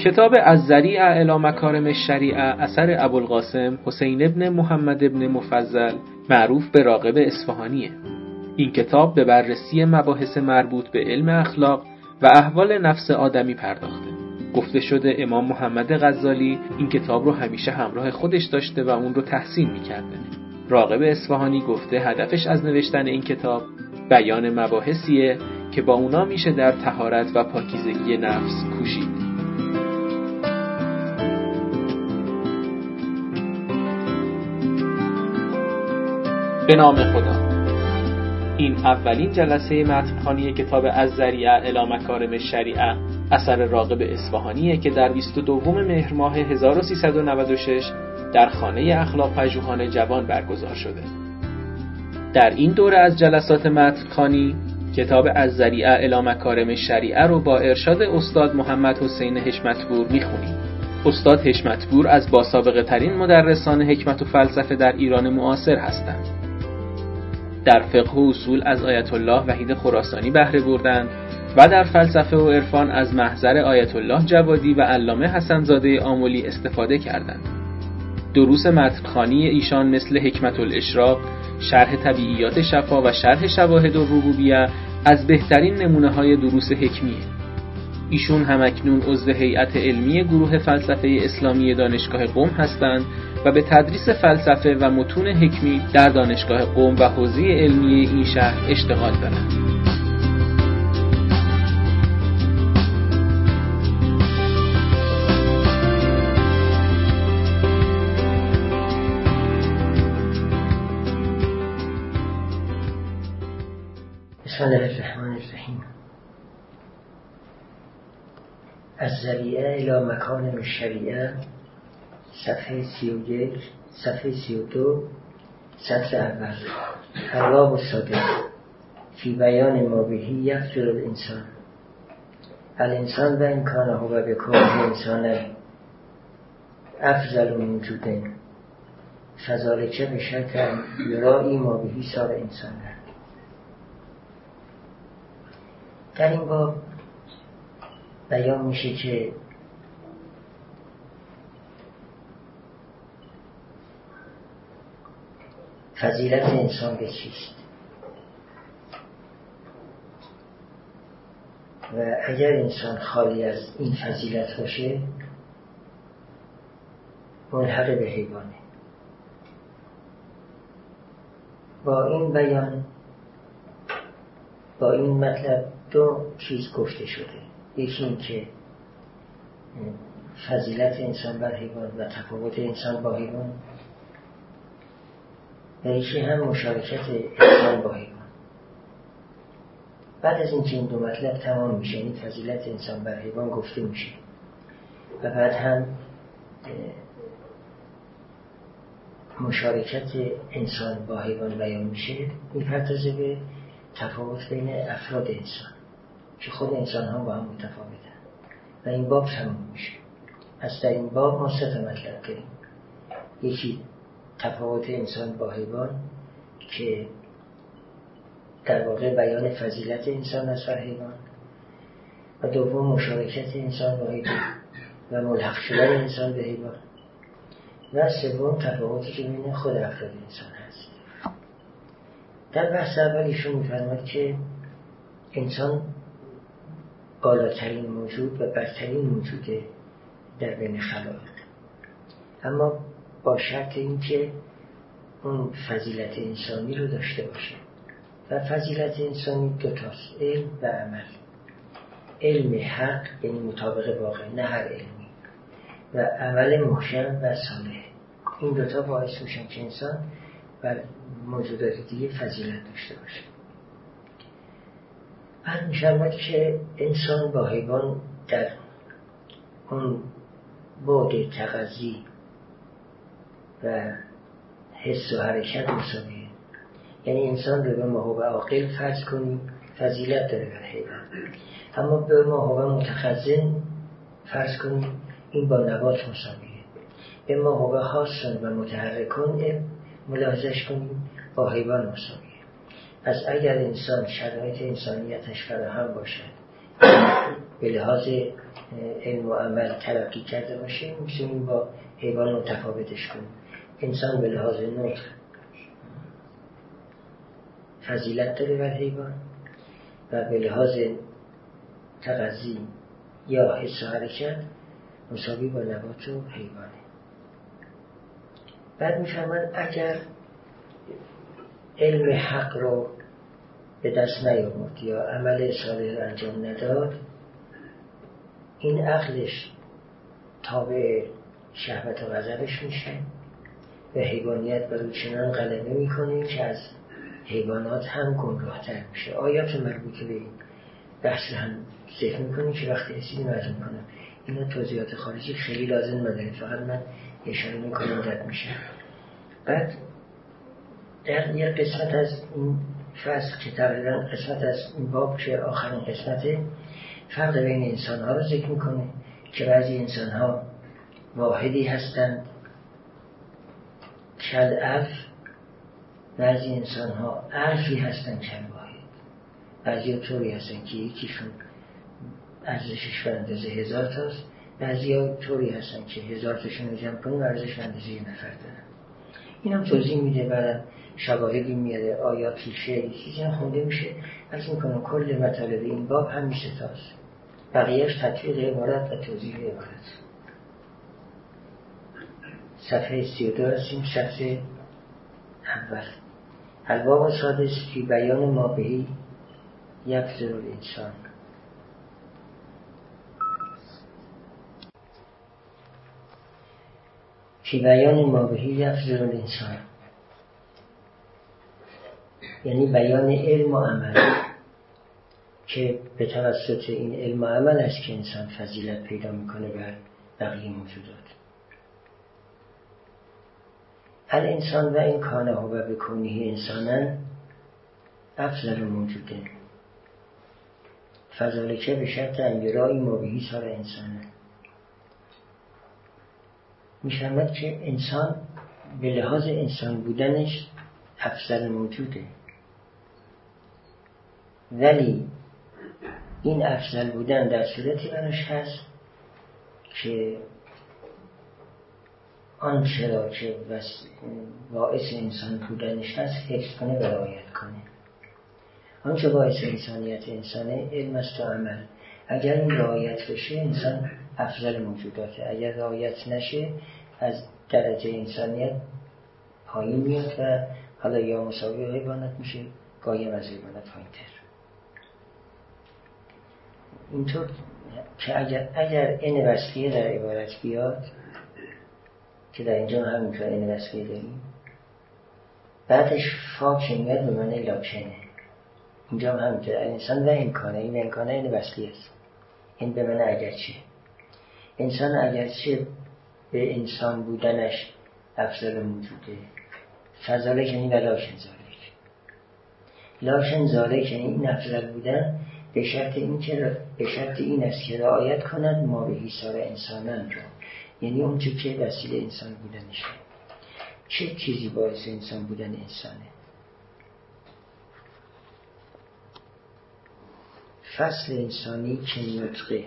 کتاب الذریعه الی مکارم الشریعه اثر ابوالقاسم حسین ابن محمد ابن مفضل معروف به راغب اصفهانیه. این کتاب به بررسی مباحث مربوط به علم اخلاق و احوال نفس آدمی پرداخته. گفته شده امام محمد غزالی این کتاب رو همیشه همراه خودش داشته و اون رو تحسین می‌کرده. راغب اصفهانی گفته هدفش از نوشتن این کتاب بیان مباحثیه که با اونا میشه در طهارت و پاکیزگی نفس کوشید. به نام خدا. این اولین جلسه متن‌خوانی کتاب الذریعه الی مکارم الشریعه اثر راغب اصفهانیه که در 22 مهر ماه 1396 در خانه اخلاق پژوهان جوان برگزار شده. در این دوره از جلسات متن‌خوانی کتاب الذریعه الی مکارم الشریعه رو با ارشاد استاد محمد حسین حشمتپور میخونیم. استاد حشمتپور از باسابقه ترین مدرسان حکمت و فلسفه در ایران معاصر هستند. در فقه و اصول از آیت الله وحید خراسانی بهره بردند و در فلسفه و عرفان از محضر آیت الله جوادی و علامه حسن‌زاده آملی استفاده کردند. دروس متن‌خوانی ایشان مثل حکمت الاشراق، شرح طبیعیات شفا و شرح شواهد الربوبیه از بهترین نمونه‌های دروس حکمیه. ایشون همکنون عضو هیئت علمی گروه فلسفه اسلامی دانشگاه قم هستند و به تدریس فلسفه و متون حکمی در دانشگاه قم و حوزه علمی این شهر اشتغال دارند. بسم الله الرحمن الرحیم. الذریعه الی مکارم الشریعه صفحه 31 صفحه 32 سطر اول. الباب الصادق فی بیان ما بهی یفجر الانسان. الانسان و این کان هو بکون انسان افضل موجود فذلک بشرط یرائی ما بهی صار انسان. در این باب بیان میشه که فضیلت انسان به چیست و اگر انسان خالی از این فضیلت باشه ملحق به حیوانه. با این بیان با این مطلب دو چیز گفته شده. یکی این که فضیلت انسان بر حیوان و تفاوت انسان با حیوان و یکی هم مشارکت انسان با حیوان. بعد از اینکه این دو مطلب تمام میشه، این فضیلت انسان بر حیوان گفته میشه و بعد هم مشارکت انسان با حیوان بیان میشه، میپردازه به تفاوت بین افراد انسان که خود انسان هم با هم متفاوتن و این باب تمام میشه. پس در این باب ما سه تا مطلب داریم. یکی تفاوت انسان با حیوان که در واقع بیان فضیلت انسان از بر حیوان و دوم مشارکت انسان با حیوان و ملحق شدن انسان به حیوان و سوم تفاوتی که بین خود افراد انسان هست. در بحث اول ایشون می‌فرماید که انسان بالاترین موجود و برترین موجوده در بین خلائق، اما با شرط اینکه اون فضیلت انسانی رو داشته باشه و فضیلت انسانی دوتاست، علم و عمل. علم حق یعنی مطابق واقع، نه هر علمی، و عمل محکم و صالح. این دوتا باعث میشن که انسان بر موجودات دیگه فضیلت داشته باشه. بعد می‌فرماید که انسان با حیوان در اون بعد تغذی و حس و حرکت مساویه. یعنی انسان رو به ما هو عاقل فرض کنیم فضیلت داره بر حیوان، اما به ما هو متخزن فرض کنیم این با نبات مساویه. به ما هو حاسن و متحرکون ملاحظش کنیم با حیوان مساویه. پس اگر انسان شرایط انسانیتش فراهم باشد به لحاظ علم و عمل ترقی کرده باشه میتونیم با حیوان متفاوتش کنیم. انسان به لحاظ نطق فضیلت داره بر حیوان و به لحاظ تغذی یا حس و حرکت مساوی با نبات و حیوانه. بعد میفهمن اگر علم حق رو به دست نیاورد یا عمل صالح رو انجام نداد، این عقلش تابع شهوت و غضبش میشه و حیوانیت بر او چنان غلبه میکنه که از حیوانات هم گمراه‌تر میشه. آیات مربوطه به این بحث هم ذکر میکنه که وقتی رسیدیم عرض میکنم اینا توضیحات خارجی خیلی لازم نداره، فقط من اشاره میکنم رد میشه. بعد در یک قسمت از این فصل که تقریبا قسمت از این باب که آخرین قسمته، فرق بین انسان ها رو ذکر میکنه که بعضی انسان ها واحدی هستند کل الف، بعضی انسان ها الفی هستند کل واحد. بعضی ها طوری هستند که یکیشون ارزشش به اندازه 1000 تاست، بعضی ها طوری هستند که 1000 تاشون رو جمع کنیم ارزش به اندازه یه نفر دارن. این هم توضیح میده، بعد شواهدی میاره، آیاتی شعری چیزی هم خونده میشه. از این کنم کل مطالب این باب هم میشه تاست، بقیهش تطبیق عبارت و توضیح عبارت. صفحه 32 هستیم، صفحه اول. الباب سادس فی بیان ما بهی یفضل الانسان. فی بیان ما بهی یفضل الانسان یعنی بیان علم و عمل که به توسط این علم و عمل است که انسان فضیلت پیدا میکنه بر بقیه موجودات. الانسان و این کانه و بکونه انسانن افضل موجوده فذلک به شرط انگرایی ما بهی سار انسانه. میشمد که انسان به لحاظ انسان بودنش افضل موجوده، ولی این افضل بودن در صورتی براش هست که آنچه را که باعث انسان بودنش هست حفظ کنه و رعایت کنه. آنچه باعث انسانیت انسانه علم است و عمل. اگر این رعایت بشه انسان افضل موجوداته، اگر رعایت نشه از درجه انسانیت پایین میاد و حالا یا مساوی حیوانات میشه، قایم از حیوانات پایین‌تر. اینطور که اگر این وصفیه در عبارت بیاد که در اینجا همینطور این وصفیه داریم، بعدش فا که میاد به معنی لاکنه. اینجا هم همینطور انسان و امکانه، این امکانه این وصفیه است، این به معنی اگرچه. انسان اگرچه به انسان بودنش افضل موجوده، فضالک یعنی و لاکن ذالک. لاکن ذالک یعنی این افضل بودن به شرط این است که رعایت کند ما به حسار انسانان رو، یعنی اون چه که وسیله انسان بودنشه. چه چیزی باعث انسان بودن انسانه؟ فصل انسانی که نطقه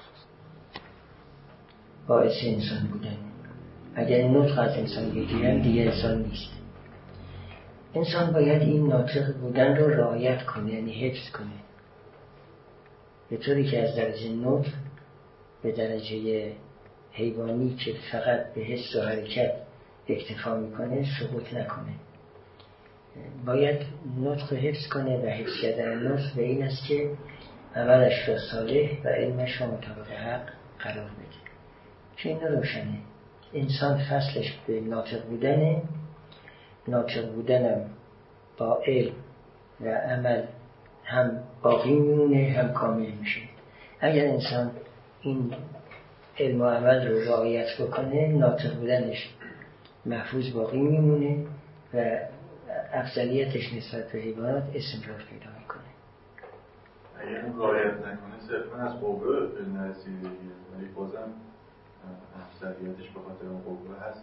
باعث انسان بودن. اگر نطق از انسان بگیرن دیگه انسان نیست. انسان باید این ناطق بودن رو رعایت کنه، یعنی حفظ کنه، به طوری که از درجه نطق به درجه حیوانی که فقط به حس و حرکت اکتفا میکنه سقوط نکنه. باید نطق حفظ کنه و حفظ کردن نطق به این است که عملش را صالح و علمش را مطابق حق قرار بده. که این روشنه. انسان فصلش به ناطق بودنه، ناطق بودنم با علم و عمل هم باقی میمونه هم کامل میشه. اگر انسان این علم و عمل رو رعایت بکنه ناطق بودنش محفوظ باقی میمونه و افضلیتش نسبت به حیوانات استمرار پیدا میکنه. اگر اون رعایت نکنه صرفا از قوه نرسیده، ولی بازم افضلیتش به خاطر اون قوه هست.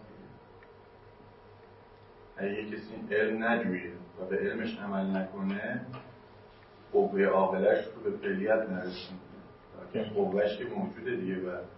اگه کسی علم نجویه و به علمش عمل نکنه قوه عاقله‌اش رو به فعلیت نرسونه، قوهش که موجوده دیگه.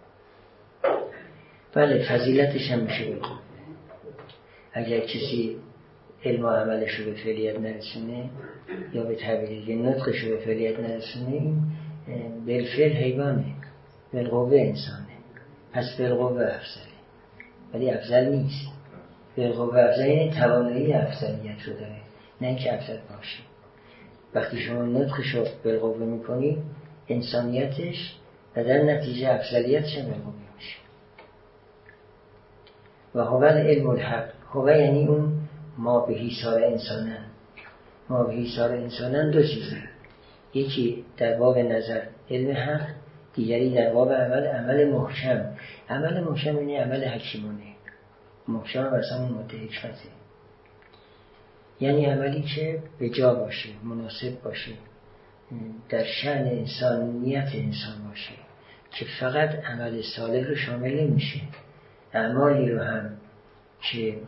بله فضیلتش هم میشه بگیم اگر کسی علم و عملش رو به فعلیت نرسونه یا به تعبیر نطقش رو به فعلیت نرسونه، این بالفعل حیوانه، بالقوه انسانه، پس بالقوه افضله، ولی افضل نیست. بالقوه افضل یعنی توانایی افضلیت رو داره، نه اینکه افضل باشه. وقتی شما نطقش رو بالقوه میکنی انسانیتش و در نتیجه افضلیتش بالقوه میشه. و هو العلم الحق، هو یعنی اون ما به حیثار انسانن. ما به حیثار انسانن دو چیزه، یکی در باب نظر علم حق، دیگری در باب عمل محکم. عمل محکم یعنی عمل حکیمانه. محکم برسان اون ماده حکمته، یعنی عملی که به جا باشه، مناسب باشه، در شأن انسانیت انسان باشه، که فقط عمل صالح رو شامل نمیشه، اعمالی رو هم که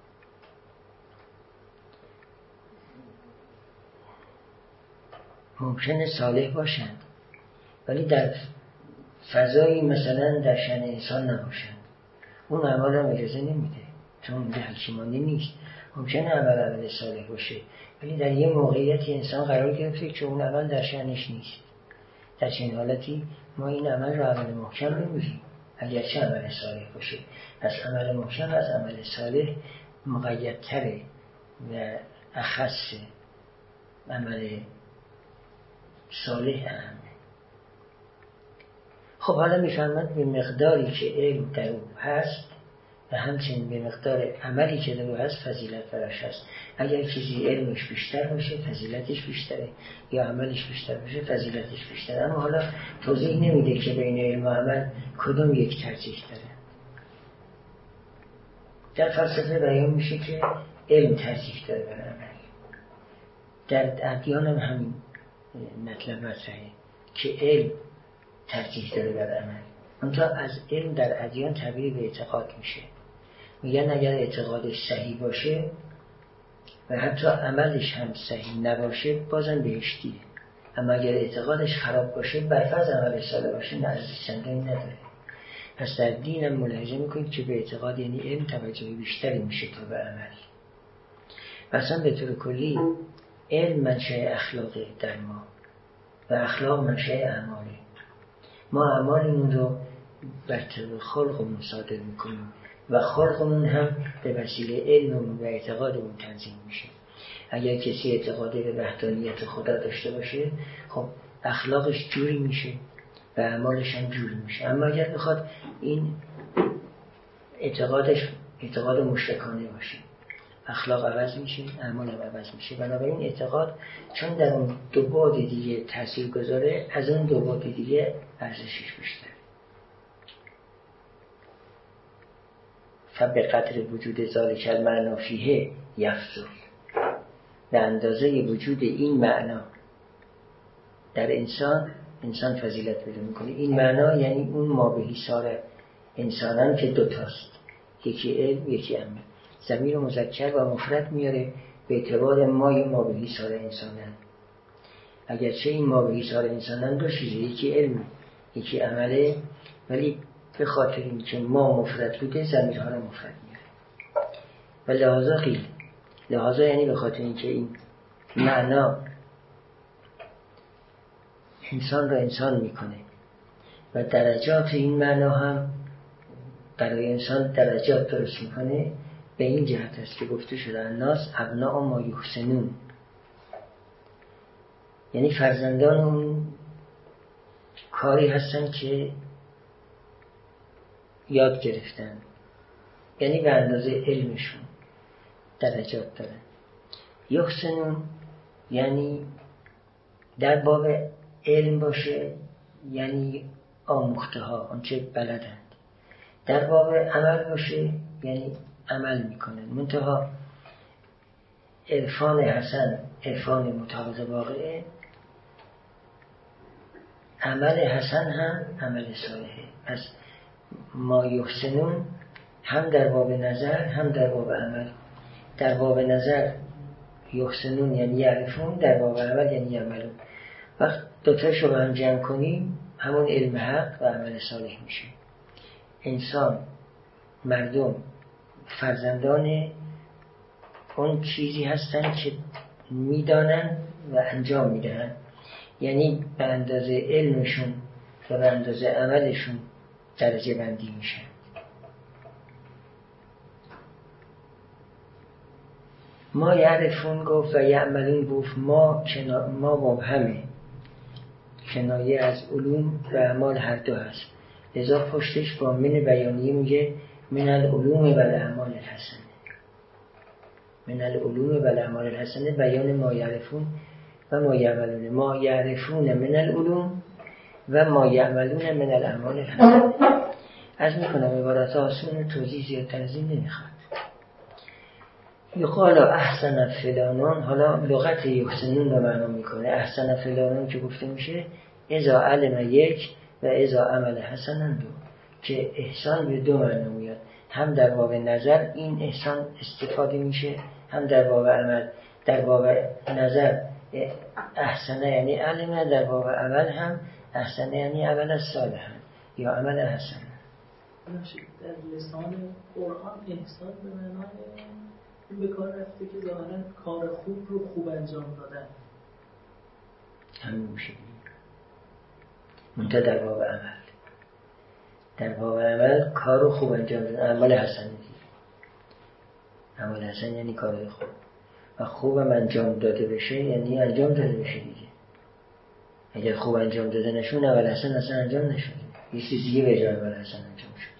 ممکنه صالح باشند ولی در فضایی مثلا در شأن انسان نباشند، اون اعمال هم اجازه نمیده، چون اونجا حکیمانه نیست. ممکنه عمل صالح باشه ولی در یه موقعیتی انسان قرار گرفته که اون عمل در شأنش نیست. در چنین حالتی ما این عمل رو عمل محکم نمیگیم اگرچه عمل صالح باشه. پس عمل محکم از عمل صالح مقیدتره و اخص عمل صالح اهمه. خب حالا میفرماد به مقداری که علم در او هست و همچنین به مقدار عملی که در او هست فضیلت براش هست. اگر چیزی علمش بیشتر باشه فضیلتش بیشتره، یا عملش بیشتر باشه فضیلتش بیشتره. اما حالا توضیح نمیده که بین علم و عمل کدوم یک ترجیح داره. در فلسفه بیان میشه که علم ترجیح داره بر عمل. در ادیان هم همین مطلب مطرحه که علم ترجیح داره بر عمل. اونجا از علم در ادیان تعبیر به اعتقاد میشه. میگن اگر اعتقادش صحیح باشه و حتی عملش هم صحیح نباشه بازم بهشتیه، اما اگر اعتقادش خراب باشه برفرض عملش صالح باشه نه ارزش چندانی نداره. پس در دین هم ملاحظه میکنید که به اعتقاد یعنی علم توجه بیشتری میشه تا به عمل. مثلا به طور کلی علم منشأ اخلاقه در ما و اخلاق منشأ اعماله. ما اعمالمون رو بر طبق خلقمون صادر میکنیم و خلقمون هم به وسیله علممون و اعتقادمون تنظیم میشه. اگر کسی اعتقاد به وحدانیت خدا داشته باشه خب اخلاقش جوری میشه و اعمالش هم جوری میشه. اما اگر بخواد این اعتقادش اعتقاد مشرکانه باشه اخلاق عوض میشه، اعمال هم عوض میشه. بنابراین اعتقاد چون در اون دو بعد دیگه تأثیر گذاره از اون دو بعد دیگه ارزشش بیشتر. فبقدر وجود ذالک المعنا فیه یفضل، به اندازه وجود این معنا در انسان فضیلت پیدا میکنه. این معنا یعنی اون ما به حیثار انسانان که دوتاست، یکی علم یکی عمل. ضمیر مذکر و مفرد میاره به اعتبار ما به حیثار انسانان. اگرچه این ما به حیثار انسانان دو چیزه، یکی علم یکی عمله، ولی به خاطر اینکه ما مفرد بوده ضمیرها رو مفرد میاره و لحاظا قیل، لحاظا یعنی به خاطر اینکه این معنا انسان را انسان میکنه و درجات این معنا هم برای انسان درجات درست میکنه. به این جهت است که گفته شده الناس ابناء ما یحسنون، یعنی فرزندان اون کاری هستن که یاد گرفتن، یعنی به اندازه علمشون درجات دارن. یحسنون یعنی در باب علم باشه یعنی آموخته ها آنچه بلدند، در باب عمل باشه یعنی عمل میکنن. منتها عرفان حسن عرفان مطابق واقعه، عمل حسن هم عمل صالحه. پس ما یحسنون هم در باب نظر هم در باب عمل. در باب نظر یحسنون یعنی یعرفون، در باب عمل یعنی عملون. وقت دوتاشو رو هم جمع کنیم همون علم حق و عمل صالح میشه. انسان، مردم فرزندان اون چیزی هستن که میدانن و انجام میدن، یعنی به اندازه علمشون و به اندازه عملشون درجه بندی میشن. ما یعرفون گفت و یعملون گفت ما مبهمه، کنایه از علوم و اعمال هر دو هست. لذا پشتش با من بیانیه میگه من العلوم و الاعمال الحسنه. من العلوم و الاعمال الحسنه بیان ما یعرفون و ما یعملون. ما یعرفون من العلوم و ما یعملون من الاعمال الحسنه. از میکنم عبارت آسون، توضیح زیادتر از این نمیخواد. یقال احسن فلانون، حالا لغت یحسنون رو معنا میکنه. احسن فلانون که گفته میشه اذا علم یک و اذا عمل حسنا دو، که احسان به دو معنا میاد. هم در باب نظر این احسان استفاده میشه، هم در باب عمل. در باب نظر احسنه یعنی علم، در باب عمل هم احسنه یعنی عمل صالح یا عمل حسن. در لسان قرآن احسان به معنای این به کار رفته که ظاهراً کار خوب رو خوب انجام دادن. همین میشه منتها در باب عمل. در باب عمل کار رو خوب انجام دادن، عمل حسن دیگه. عمل حسن یعنی کار خوب، و خوبم انجام داده بشه یعنی انجام داده بشه دیگه. اگر خوب انجام داده نشون عمل حسن اصلا انجام نشد، یه چیز دیگه به جای عمل حسن انجام شد.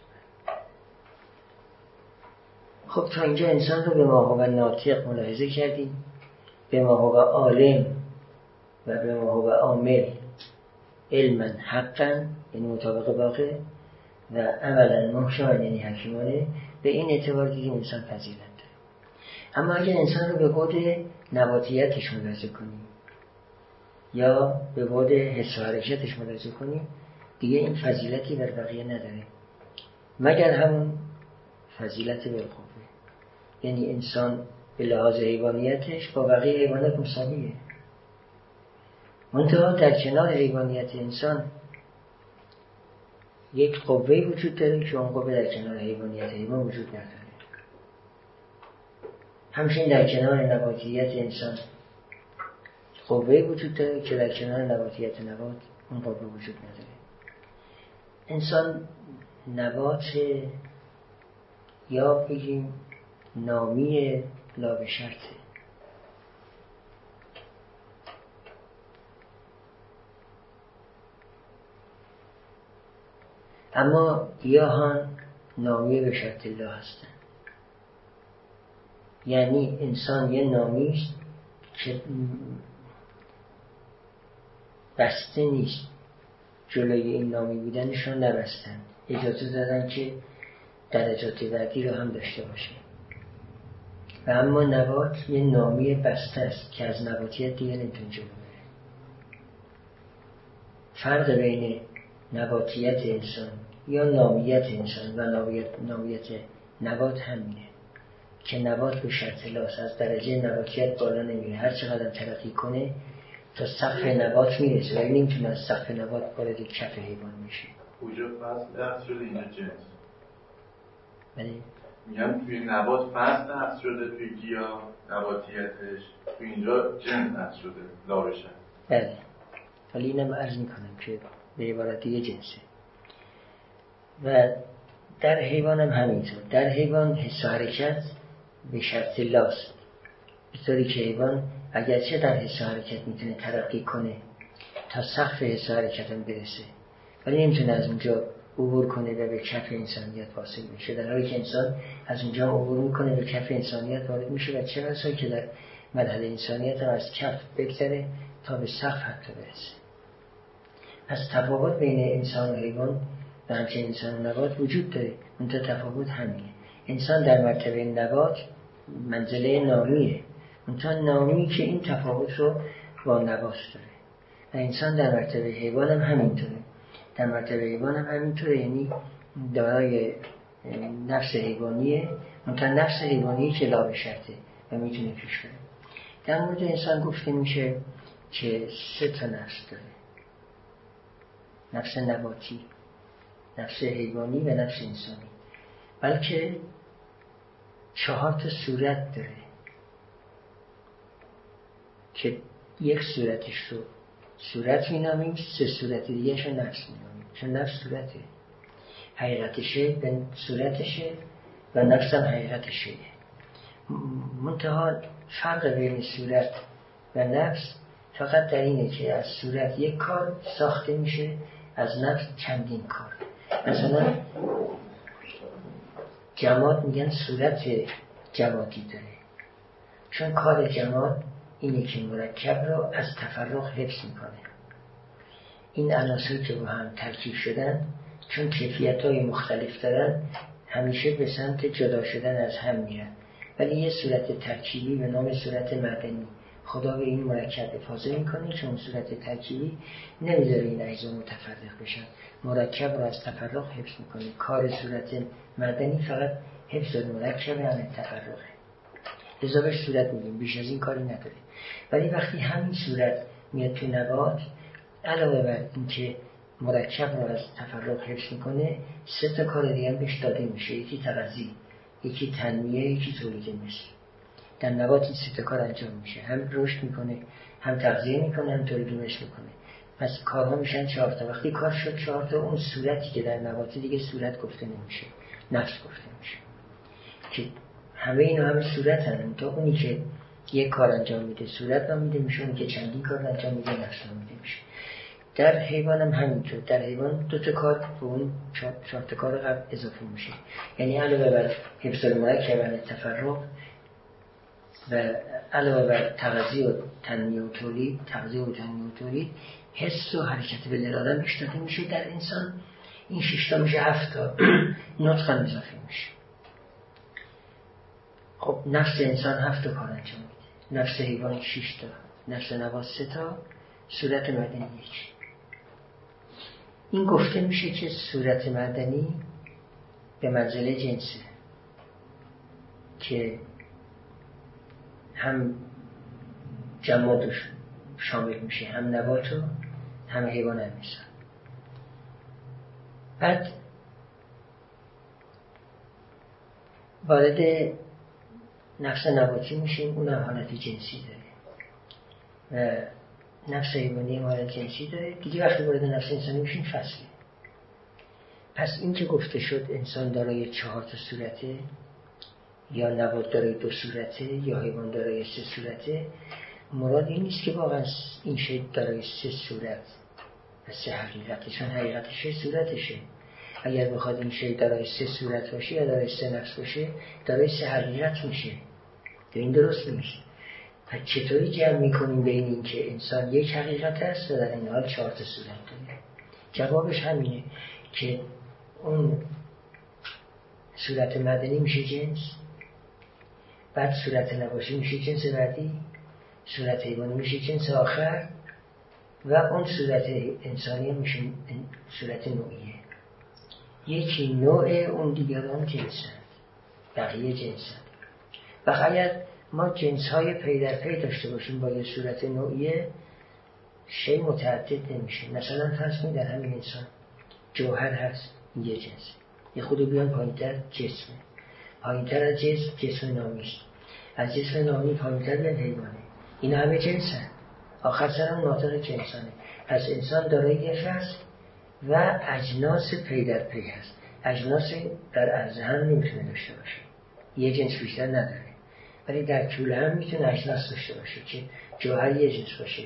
خب تا اینجا انسان رو به ما هو ناطق ملاحظه کردیم، به ما هو عالم و به ما هو عامل، علما حقا یعنی مطابق واقع و عملا محکما یعنی حکیمانه. به این اعتبار دیدیم انسان فضیلت داره. اما اگر انسان رو به بعد نباتیتش ملاحظه کنیم یا به بعد حس و حرکتش ملاحظه کنیم، دیگه این فضیلتی بر بقیه نداره مگر همون فضیلت بالقوه. یعنی انسان به لحاظ حیوانیتش با بقیه حیوانات مساویه، منتها در کنار حیوانیت انسان یک قوه وجود داره که اون قوه در کنار حیوانیت حیوان وجود نداره. همچنین در کنار نباتیت انسان قوه وجود داره که در کنار نباتیت نبات اون قوه وجود نداره. انسان نبات یا بگیم نامی لا به شرطه، اما گیاهان نامی به شرط الله هستن. یعنی انسان یه نامیست که بسته نیست، جلوی این نامی بودنشون نبستن، اجازه دادن که درجات بعدی رو هم داشته باشه. و اما نبات یه نامی بسته است که از نباتیت دیگه نمیتونه جلو بره. فرق بین نباتیت انسان یا نامیت انسان و نامیت نبات همینه که نبات به شرط لاس از درجه نباتیت بالا نمیره. هر چقدر ترقی کنه تا سقف نبات میرسه ولی نمیتونه از سقف نبات وارد کف حیوان میشه. کجا فصل دست شده اینجا جنس؟ بله میگم توی نبات فصل دست شده، توی گیاه نباتیتش، توی اینجا جنس دست شده لا بشه. بله ولی اینم عرض میکنم که به عبارت دیگه جنسه. و در حیوان هم همینطور. در حیوان حس و حرکت به شرط لاست، به طوری که حیوان اگرچه در حس و حرکت میتونه ترقی کنه تا سقف حس و حرکت هم برسه ولی نمیتونه از اونجا عبور کنه و به کف انسانیت واصل بشه، در حالی که انسان از اونجا عبور میکنه به کف انسانیت وارد میشه و چه بسا که در مرحله انسانیت هم از کف بگذره تا به سقف حتی برسه. از تفاوت بین انسان و حیوان و همچنین انسان و نبات وجود داره، منتها تفاوت همینه. انسان در مرتبه نبات منزله نامیه، منتها نامی که این تفاوت رو با نبات داره. و انسان در مرتبه حیوان هم همینطوره. در مرتبه حیوان هم همینطوره، یعنی دارای نفس حیوانیه، منتها نفس حیوانی که لا به شرطه و میتونه پیش بره. در مورد انسان گفته میشه که 3 تا نفس داره. نفس نباتی، نفس حیوانی و نفس انسانی، بلکه 4 صورت داره که یک صورتش رو صورت می‌نامیم، 3 صورت دیگه‌ش رو نفس می‌نامیم، چون نفس صورته، حقیقتشه به صورتشه و نفس هم حقیقتشه. منتها فرق بین صورت و نفس فقط در اینه که از صورت یک کار ساخته میشه، از نفس چندین کار. مثلا جماد میگن صورت جمادی داره، چون کار جماد اینه که مرکب رو از تفرق حفظ میکنه. این عناصری که با هم ترکیب شدن چون کیفیت‌های مختلف دارن همیشه به سمت جدا شدن از هم میرن، ولی یه صورت ترکیبی به نام صورت معدنی خدا به این مرکب حفاظت میکنه، چون صورت ترکیبی نمیذاره این اجزا متفرق بشن، مرکب رو از تفرق حفظ میکنه. کار صورت معدنی فقط حفظ مرکب عن تفرقه، لذا بهش صورت میگیم، بیش از این کاری نداره. ولی وقتی همین صورت میاد تو نبات، علاوه بر این که مرکب رو از تفرق حفظ میکنه، 3 کار دیگه هم بهش داده میشه، یکی تغذیه، یکی تنمیه، یکی تولید مثل. در نبات این 3 کار انجام میشه، هم رشد میکنه، هم تغذیه میکنه، هم تولید مثل میکنه. پس کارها میشن 4 تا. وقتی کار شد 4 تا، اون صورتی که در نباتی دیگه صورت گفته نمیشه، نفس گفته میشه، که همه اینا همه صورت هستن. تا اونی که یک کار انجام میده صورت نامیده میشه، اونی که چندین کار انجام میده نفس نامیده میشه. در حیوان هم همینطور، در حیوان 2 کار به اون 4 کار قبل اضافه میشه، یعنی علاوه بر حفظ المرکب عن تفرق و علاوه بر تغذیه و تنمیه و تولید، حس و حرکت بالاراده بهش داده میشه. در انسان این 6 تا میشه 7 تا، نطق هم اضافه میشه. خب نفس انسان 7 کار انجام میده، نفس حیوان 6 تا، نفس نبات 3 تا، صورت معدنی 1. این گفته میشه که صورت معدنی به منزله جنسه که هم جمادش شامل میشه، هم نباتو، هم حیوان، هم انسان. بعد وارد نفس نباتی میشیم، اون هم حالت جنسی داره و نفس حیوانی هم حالت جنسی داره. دیگه وقتی وارد نفس انسانی میشیم فصله. پس این که گفته شد انسان دارای 4 تا صورته، یا نبات دارای 2 صورته، یا حیوان دارای 3 صورته، مراد این نیست که واقعا این شی دارای 3 صورت و 3 حقیقته، چون حقیقتشه صورتشه. اگر بخواد این شی دارای 3 صورت باشه یا دارای 3 نفس باشه، دارای 3 حقیقت میشه، این درست میشه. پس چطوری جمع میکنیم بین این که انسان یک حقیقت است و در این حال 4 تا صورت داره؟ جوابش همینه که اون صورت معدنی میشه جنس، بعد صورت نباتی میشه جنس بعدی، صورت حیوانی میشه جنس آخر، و اون صورت انسانی میشه صورت نوعیه. یکی نوع، اون دیگران جنسند، بقیه جنسند. و اگر ما جنس‌های پی در پی داشته باشیم با یه صورت نوعیه، شی متعدد نمیشه. مثلا فرض کنید در همین انسان جوهر هست، یه جنس، یه خودو بیان پایین‌تر جسمه، پایین‌تر از جسم نامیست، از جسم نامی پایین‌تر به حیوانه، اینا همه جنسن، آخر سرم ناطق جنسانه. پس انسان دارای یه فصل و اجناس پی در پی هست. اجناس در عرض هم نمیتونه داشته باشه، یه جنس بیشتر نداره، ولی در طول هم میتونه اجناس داشته باشه که جوهر یه جنس باشه،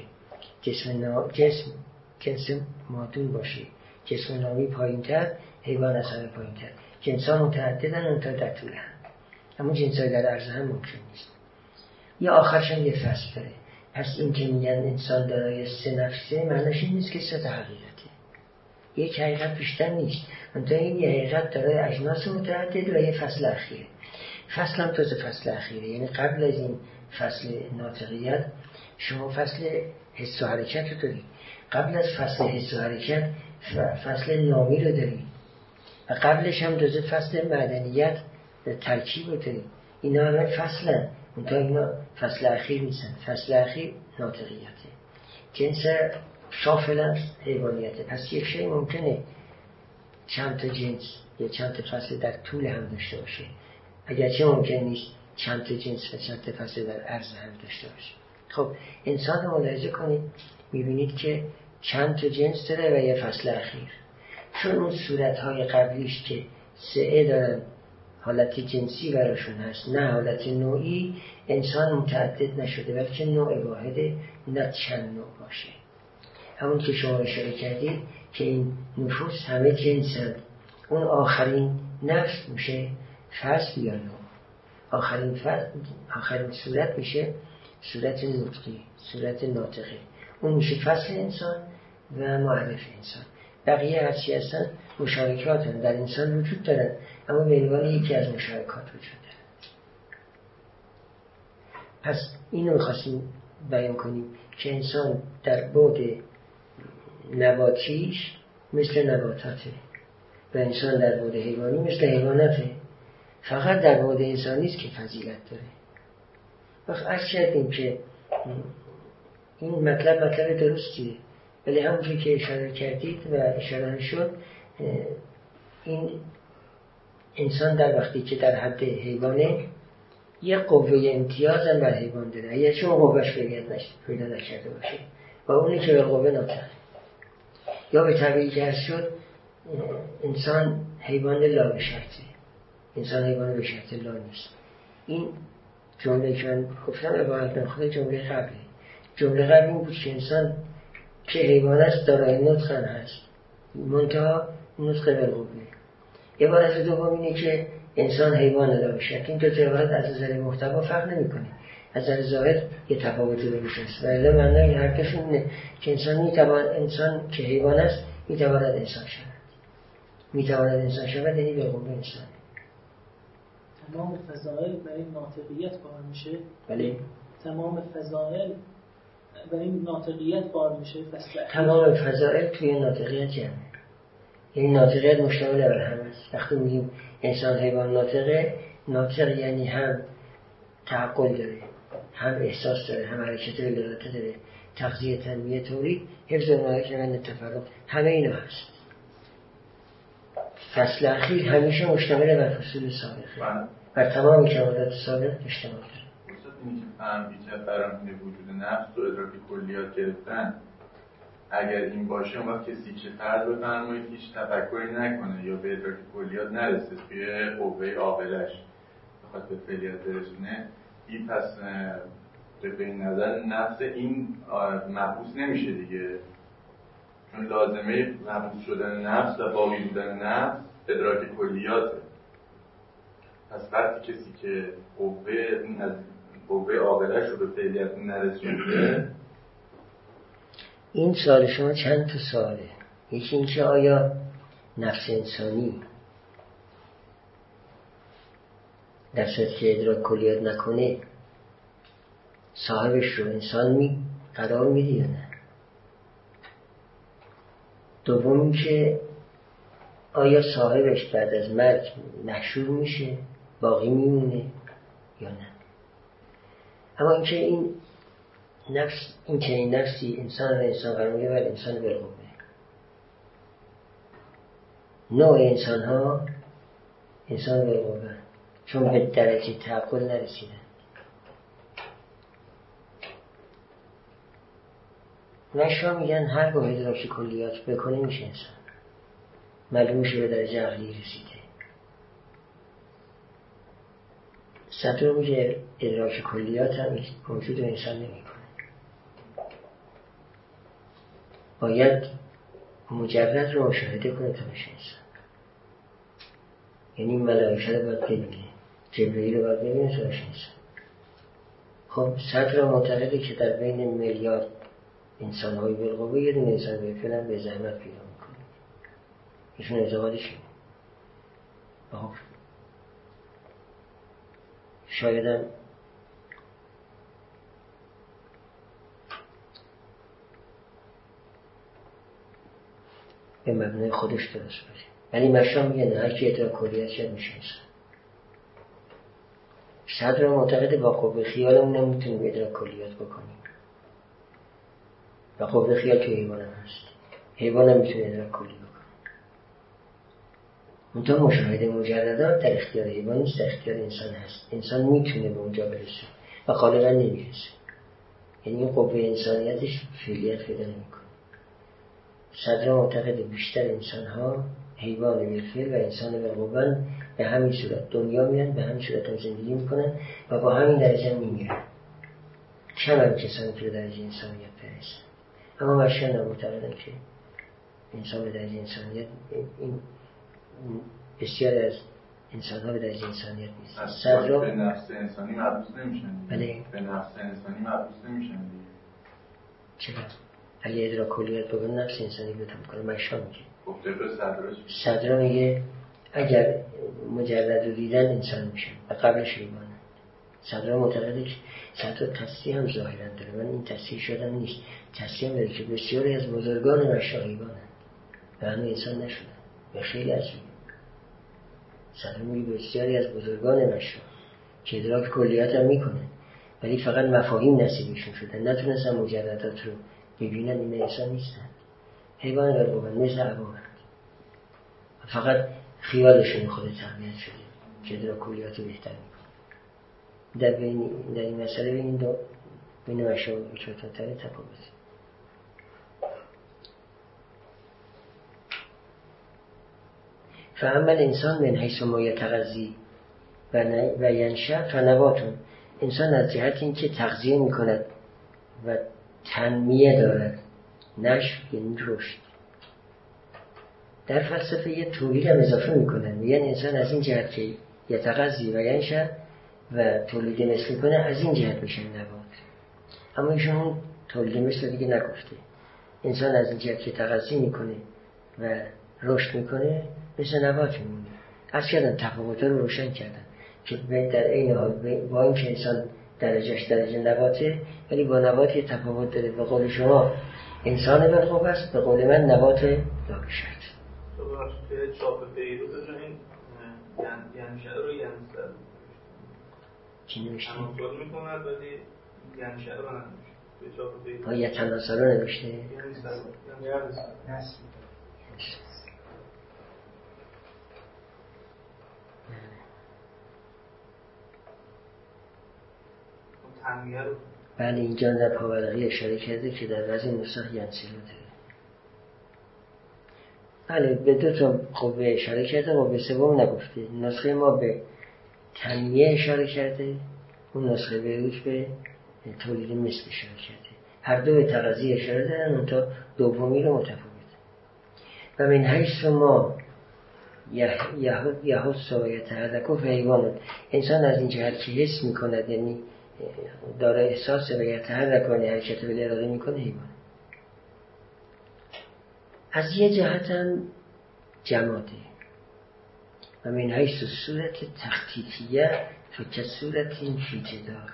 جنس مادون باشه، جسم نامی پایین‌تر، حیوان از همه پایین‌تر. جنس‌ها متعددن اونتا در طول هم، اما جنس‌های در عرض هم ممکن نیست. یا آخرش هم یه فصل داره. پس این که میگن انسان دارای 3 نفسه، معنیش این نیست که 3 تا حقیقته، یک حقیقت بیشتر نیست، اونتا این یه حقیقت دارای اجناس متعدد و یه فصل اخیره. فصل هم تازه فصل اخیره، یعنی قبل از این فصل ناطقیت شما فصل حس و حرکت رو دارید، قبل از فصل حس و حرکت فصل نامی رو دارید، و قبلش هم تازه فصل معدنیت ترکیب رو دارید. اینا همه فصلن، اونتا اینا فصل اخیر نیستن. فصل اخیر ناطقیته، جنس شافل است حیوانیته. پس یک شی ممکنه چند تا جنس یا چند تا فصل در طول هم داشته باشه، اگرچه ممکن نیست چند تا جنس و چند تا فصل در عرض هم داشته باشه. خب انسان رو ملاحظه کنید، میبینید که چند تا جنس داره و یه فصل اخیر. چون اون صورتهای قبلیش که سعه دارن حالت جنسی براشون هست، نه حالت نوعی، انسان متعدد نشده بلکه نوع واحده، نه چند نوع باشه. همون که شما اشاره کردید که این نفوس همه جنسند، اون آخرین نفس میشه فصل یا نوع. آخرین صورت میشه صورت نطقی، صورت ناطقه، اون میشه فصل انسان و معرف انسان. بقیه هرچی هستن مشارکات هم در انسان وجود دارن، اما به عنوان یکی از مشارکات وجود دارن. پس اینو میخواستیم بیان کنیم که انسان در بعد نباتیش مثل نباتاته و انسان در بعد حیوانی مثل حیواناته. فقط در بعد انسانیست که فضیلت داره. وقت عرض کردیم که این مطلب درستیه، ولی همونجور که اشاره کردید و اشاره شد، این انسان در وقتی که در حد حیوانه یک قوه امتیاز هم بر حیوان داره، یا چون قوهش پیدا نکرده باشه و اونی که به قوه ناطقه، یا به طبیعی که هست شد انسان حیوان لا به شرطه، انسان حیوان به شرط لا نیست. این جمله که من گفتم عبارت من خود جمله قبله. جمله قبل این بود که انسان که حیوان است دارای نطق هست، منتها نطق بالقوه. عبارت دوم اینه که انسان حیوان لا به شرط. این دو تا عبارت از نظر محتوا فرق نمی‌کنه، از نظر ظاهر یه تفاوتی داشته است، ولی معنای هر کشون اینه که انسان که حیوان است میتواند انسان شود، یعنی بالقوه انسان. تمام فضائل برای ناطقیت بار میشه. بله. تمام فضائل برای ناطقیت بار میشه. تمام فضائل توی ناطقیت جمعه. یعنی ناطقیت مشتمل بر هم است. وقتی میگیم انسان حیوان ناطقه، ناطق یعنی هم تعقل داره، هم احساس داره، هم حرکت و لذت داره، تغذیه، تنمیه، تولید، حفظ و نهایت روند تفرق، همه اینا هست. فصل اخیر همیشه مشتمل بر فصول سابقه، بر تمام کمالات سابق اشتمال داره. اینی که فهم بیچه فرامین وجود نفس و ادراک کلیات گرفتن، اگر این باشه اون وقت کسی چه فرد بفرمایید هیچ تفکری نکنه یا به ادراک کلیات نرسه، توی قوه عاقلش بخواد به فعلیت برسونه، این پس به این نظر نفس این محبوس نمیشه دیگه، چون لازمه محبوس شدن نفس و باقی بودن نفس ادراک کلیاته. پس وقتی کسی که قوه عاقلش رو به فعلیت نرسونده. این سوال شما چند تا سواله. یکی این که آیا نفس انسانی در صورتی که ادراک کلیات نکنه صاحبش رو انسان قرار میده یا نه؟ دوم این که آیا صاحبش بعد از مرگ محشور میشه، باقی میمونه یا نه؟ اما اینکه این نفسی انسان قرار میده ولی انسان بالقوه. نوع انسان ها انسان بالقوه، چون به درجه تعقل نرسیدن. نشا میگن هر گاه ادراک کلیات بکنه میشه انسان، معلوم میشه به درجه عقلی رسیده. سطور میگه ادراک کلیات هم موجود انسان نمی کنه، باید مجرد رو مشاهده کنه تا بشه انسان. یعنی ملائکه رو باید ببینه، جبرئیل رو باید ببینه تا بشه انسان. خب صدر معتقده که در بین میلیارد انسان های بالقوه یه دونه انسان بفعلا به زحمت پیدا میکنه، ایشون اعتقادش اینه. خب شایدم به مبنای خودش درست باشه، ولی مشا میگه نه، هرکی ادراک کلیات شد میشه انسان. صدر معتقد با قوه خیالمون نمیتونیم ادراک کلیات بکنیم، و قوه خیال توی حیوان هم هست. حیوان هم میتونه ادراک کلی بکنه. منتها مشاهده مجردات در اختیار حیوان نیست، در اختیار انسان هست. انسان میتونه به اونجا برسه و غالبا نمیرسه. یعنی این قوه انسانیتش فعالیت پیدا نمیکنه. صدرا معتقد بیشتر انسان ها حیوان بالفعل و انسان بالقوه به همین صورت دنیا میان، به همین صورت هم زندگی میکنن و با همین درجه میمیرن. کم هم کسانی که به درجه انسانیت برسن. اما مشکل معتقدن که انسان به درجه انسانیت، این بسیار از انسان ها به درجه انسانیت نیست. صدرا به نفس انسانی مبعوث نمیشن. بله. به نفس انسانی مبعوث نمیشن. چرا؟ اگه ادراک کلیت بگن نفس انسانی بتون کنه. مشا میگه گفته به صدرا میگه اگر مجرد رو دیدن انسان میشن و قبلش حیوانن. صدرا معتقده که صدرا تصریح هم ظاهرا داره، من این تصریح شدن نیست. تصریح هم داره که بسیاری از بزرگان مشا حیوانن و هنوز انسان نشدن و خیلی عجیبه. صدرا میگه بسیاری از بزرگان مشا که ادراک کلیات هم میکنن ولی فقط مفاهیم نصیبشون شدن، نتونستن مجردات رو ببینن. این انسان نیستن، حیوان برگوبن مثل عوامند، فقط خیالشون خود تقویت شده که ادراک کلیات رو بهتر میکنه. در این مسئله بین مشا و چوتاتره تفاوته. فاما الانسان من حیث ما یتغذی و ینشأ فنباتون. انسان از جهت این که تغذیه میکند و تنمیه دارد، نشء یعنی رشد. در فلسفه یه تولیل هم اضافه میکنن، میگن انسان از این جهت که یتغذی و ینشأ و تولید مثل میکنه از این جهت میشه نبات. اما ایشون تولید مثل دیگه نگفته. انسان از این جهت که تغذیه میکنه و رشد میکنه مثل نبات میمونه. از کردن تفاوت‌ها رو روشن کردن که در این حال با این که انسان درجهش درجه نباته ولی با نبات یه تفاوت داره. به قول شما انسان بالقوه است، به قول من نبات لاکشت. توی چاپ بیروت این ینشأ رو ینسل چی نوشته؟ همونطور میکند ولی ینشأ رو ننوشته. توی چاپ بیروت یه تناسل رو نوشته؟ بله اینجا در پاورقی اشاره کرده که در وضع نسخ ینسلو داره. بله به دو تا قوه اشاره کرده و به سوم نگفته. نسخه ما به تنمیه اشاره کرده، اون نسخه بیروت به تولید مثل اشاره کرده. هر دو به تغذیه اشاره دارن، اون تا دومی رو متفاوت. و من حیث ما یحس و یتحرک و حیوان. انسان از این جهت که حس میکند، یعنی داره احساس و یتحرک و حرکت به اراده میکنه، حیوان. از یه جهت هم جماده. و من حیث صورت تخطیطیه فکر صورت این فیتدار.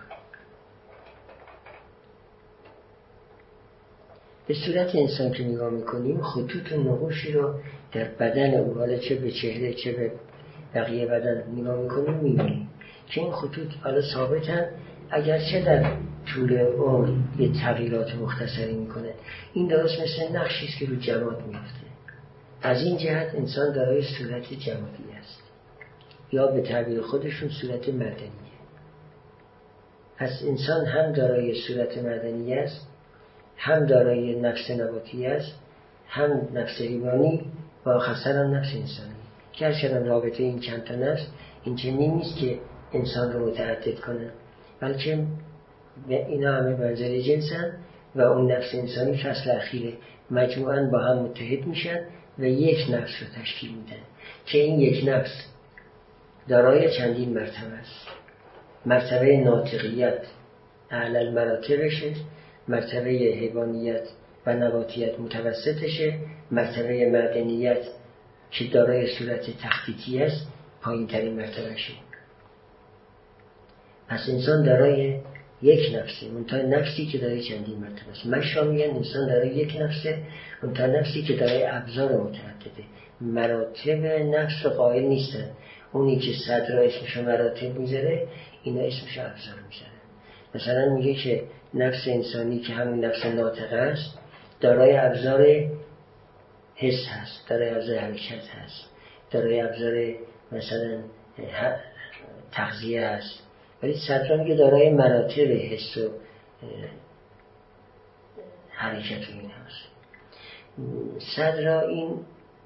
به صورت انسان که نگاه میکنیم خطوط و نقوشی رو در بدن او، حالا چه به چهره چه به بقیه بدن نگاه میکنیم میبینیم که این خطوط حالا ثابتن، اگرچه در طول عمر یه تغییرات مختصری میکنه. این درست مثل نقشیست که رو جماد میفته. از این جهت انسان دارای صورت جمادی است، یا به تعبیر خودشون صورت مدنیه. پس انسان هم دارای صورت مدنی است، هم دارای نفس نباتی است، هم نفس حیوانی و آخر هم نفس انسانی. که هرچند رابطه این چند تا نفس این چنین نیست که انسان رو متعدد کنه، بلکه اینا همه بنظر جنسن و اون نفس انسانی فصل اخیره مجموعاً با هم متحد میشن و یک نفس رو تشکیل میدن که این یک نفس دارای چندین مرتبه است. مرتبه ناطقیت اعلی المراتبشه، مرتبه حیوانیت و نباتیت متوسطشه، مرتبه مدنیت که دارای صورت تخطیطی است پایین ترین مرتبهشه. پس انسان دارای یک نفسه، منتها نفسی که دارای چندین مرتبه است. مشا میگن انسان دارای یک نفسه، منتها نفسی که دارای ابزار متعدده. مراتب نفس قائل نیستن. اونی که صدر اسمشو مراتب میذاره، اینا اسمشو ابزار میذاره. مثلا میگه که نفس انسانی که همون نفس ناطقه است دارای ابزار حس هست، دارای ابزار حرکت هست، دارای ابزار مثلا تغذیه هست، ولی صدرا میگه دارای مراتب حس و حرکت و این هست. صدرا این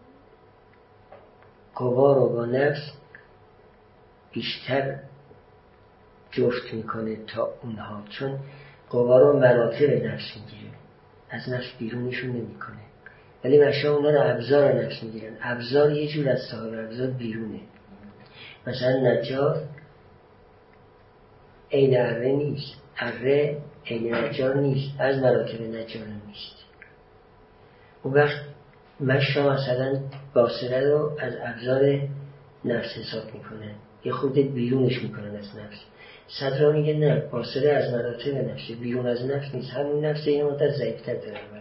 قوا رو با نفس بیشتر جفت میکنه تا اونها، چون قوا رو مراتب نفس میگیره، از نفس بیرونشون نمیکنه، ولی مشا اونا رو ابزار نفس میگیرن. ابزار یه جور از صاحب ابزار بیرونه. مثلا نجار عین اره نیست، اره عین نجار نیست، از مراتب نجار نیست. اون وقت مشا مثلا باصره رو از ابزار نفس حساب میکنه، یه خود بیرونش میکنن از نفس. صدرا میگه نه، باصره از مراتب نفس، بیرون از نفس نیست، همون نفس یه مدت ضعیفتر داره عمل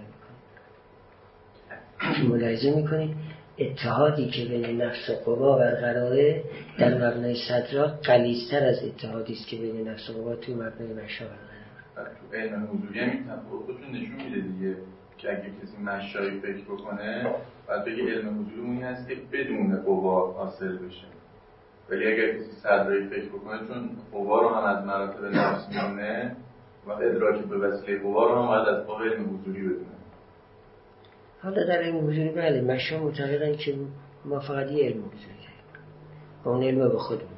میکنه. ملاحظه میکنید اتحادی که بین نفس و قوا برقراره در مبنای صدرا غلیظتر از اتحادی است که بین نفس و قوا توی مبنای مشا برقراره. تو علم حضوری هم خودتون نشون میده دیگه که اگه کسی مشایی فکر بکنه باید بگه علم حضوری اونی هست که بدون قوا حاصل بشه، ولی اگر کسی صدرایی فکر بکنه چون قوا رو هم از مراتب نفس میدونه و ادراک به وسیله قوا رو هم باید از قوا علم حضوری بدونه. حالا در علم حضوری بله مشا معتقدن که ما فقط یه علم حضوری داریم و اون علم به خودمونه.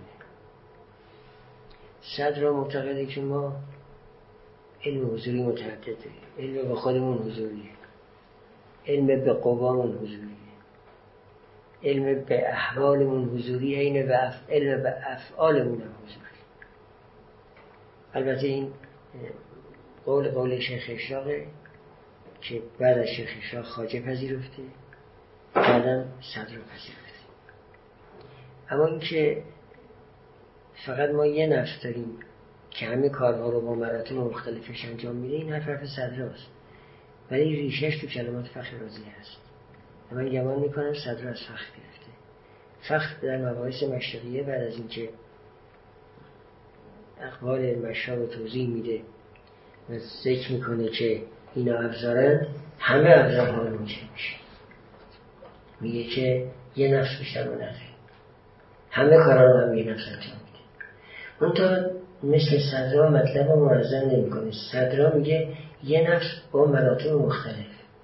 صدرا معتقده که ما علم حضوری متعدده، علم به خودمون حضوریه، علم به قوامون حضوریه، علم به احوالمون حضوریه، علم به افعالمون هم حضوریه. البته این قول شیخ اشراقه که بعد از شیخ اشراق خواجه پذیرفته، بعدم صدر پذیرفته. اما این که فقط ما یه نفس داریم که همه کارها رو با مراتب مختلفش انجام میده، این حرف صدراست، ولی ریشش تو کلمات فخر رازی هست. من گمان میکنم صدر از فخر گرفته. فخر در مباحث مشرقیه بعد از اینکه اقوال مشا رو توضیح میده و ذکر میکنه که اینا ابزارن، همه ابزارها رو میشه میگه که یه نفس بیشتر رو نداره، همه کارا رو هم یه نفس انجام میده. اون تا مثل صدرا مطلب رو منظم نمی کنه. صدرا میگه یه نفس با مراتب مختلف،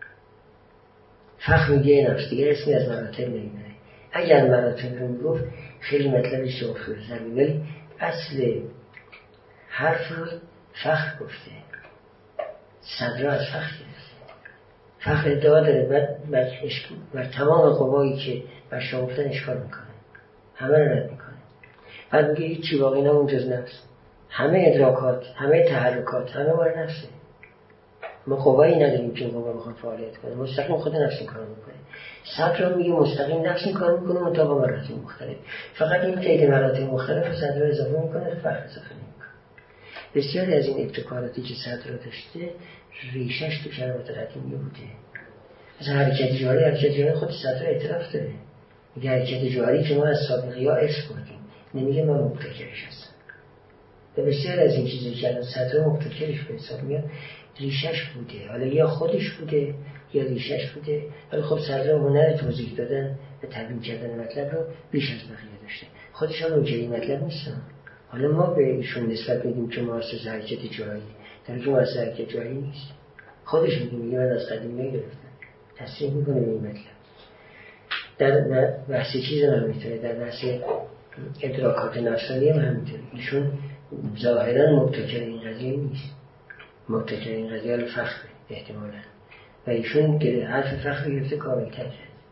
فخر میگه یه نفس دیگه اسمی از مراتب نمیبره. اگر مراتب رو میگفت خیلی مطلبش جوفر زمین، ولی اصل حرف رو فخر گفته، صدرا از فخر گرفته. فخر ادعا داره بر تمام قوایی که مشا گفتن اشکال میکنه، همه رو رد میکنه. بعد میگه هیچی باقی نمون جز نفس، همه ادراکات، همه تحرکات، همه مال نفسه. ما قوایی نداریم که قوا بخواد فعالیت کنه، مستقیم خود نفس این کارو میکنه. صدر میگه مستقیم نفس این کارو میکنه منتها با مراتب مختلف. فقط این که مراتب مختلف صدر اضافه میکنه، فرق اضافه نمیکنه. بسیاری از این ابتکاراتی که صدر داشته ریشش تو کلمات قدیمی بوده. مثلا حرکت جوهری خود صدر اعتراف داره، میگه حرکت جوهری که ما از سابقی ها ارث بردیم، نمیگه من مبتکرش هستم. و بسیار از این چیزی که الان صدر مبتکرش به حساب میاد ریشش بوده، حالا یا خودش بوده یا ریشش بوده، ولی خب صدر هنر توضیح دادن و تبیین کردن مطلب رو بیش از بقیه داشته. خودش هم اونجوری مطلب نیستن. حالا ما به ایشون نسبت میدیم که مؤسس حرکت جوهری، در که مؤسس حرکت جوهری نیست. خودش میگه من از قدیم نگرفتم، تصریح میکنه به این مطلب. در بحث چیز هم همینطوره، در بحث ادراکات نفسانی هم همینطوره. ایشون ظاهرا مبتکر این قضیه نیست، مبتکر این قضیه الفخر احتمالا، و ایشون حرف فخر گرفته کامل تر.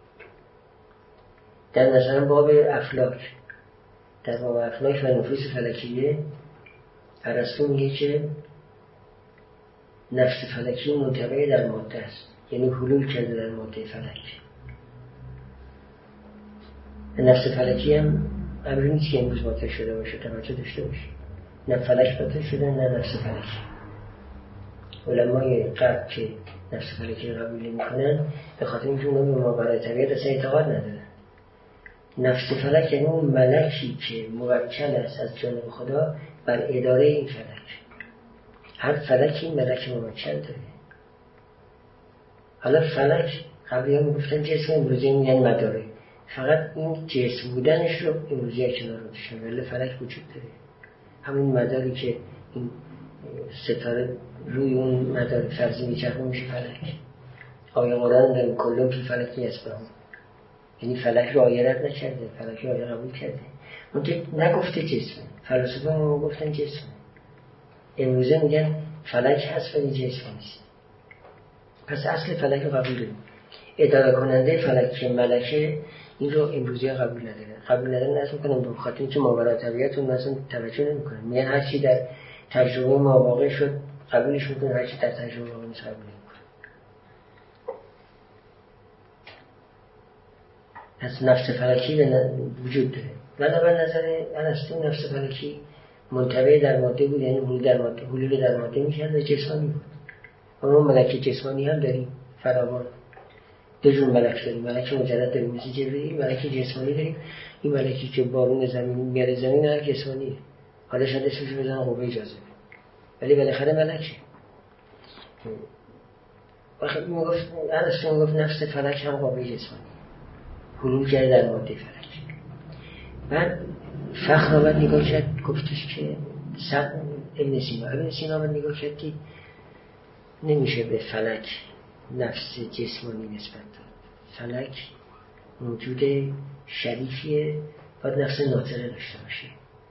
در مثلا باب افلاک، در باب افلاک و نفوس فلکیه ارسطو میگه که نفس فلکی منطبع در ماده است، یعنی حلول کرده در ماده فلک. نفس فلکی هم امری نیست که امروز باطل شده باشه، توجه داشته باشه. نه فلک باطل شده نه نفس فلکی. علمای قبل که نفس فلکی رو قبول نمی‌کنن به خاطر اینکه اونا به ماورای طبیعت اصلا اعتقاد ندارن. نفس فلک یعنی اون ملکی که موکل است از جانب خدا بر اداره این فلک. هر فلکی ملک موکل داره. حالا فلک قبلی ها میگفتن جسم، امروزی میگن مداره. فقط این جسم بودنش رو امروزی ها کنار میشن، ولی فلک وجود داره. همون مداری که این ستاره روی اون مدار فرضی میچرخه میشه فلک. آیه قرآن داریم کلون که فلکی اسبهم، یعنی فلک رو آیه رد نکرده، فلک رو آیه قبول کرده. منطقه نگفته جسمه، فلسفه ما گفتن جسمه. امروزه میگن فلک هست ولی جسم نیست. پس اصل فلک رو قبول داریم. اداره کننده فلک که ملکه، این رو امروزی ها قبول نداره. قبول نداره نصب کنم به خاطر اینکه ماورا طبیعت اون مثلا توجه نمیکنه. میگن هر چی در تجربه ما واقع شد قبولش میکنه، هر چی در تجربه واقع نیست قبول نمیکنه. پس نفس فلکی وجود داره. بنابر نظر ارسطو نفس فلکی منطبع در ماده بود، یعنی حلول در ماده میشن و جسمانی بود. اما ملک جسمانی هم داریم فراوان. دو جور ملک داریم، ملک مجرد داریم مثل جبرئیل، ملک جسمانی داریم. این ملکی که بارون زمین میاره زمین ملک جسمانیه. حالا شاید اسمش بزنن قوه جاذبه، ولی بالاخره ملکه. وقتی میگفت ارسطو میگفت نفس فلک هم قوه جسمانی حلول کرده در ماده فلک. بعد فخر آمد نگاه کرد، گفتش که ابن سینا آمد نگاه کرد که نمیشه به فلک نفس جسمانی نسبت داد. فلک موجود شریفیه، باید نفس ناطقه داشته باشه.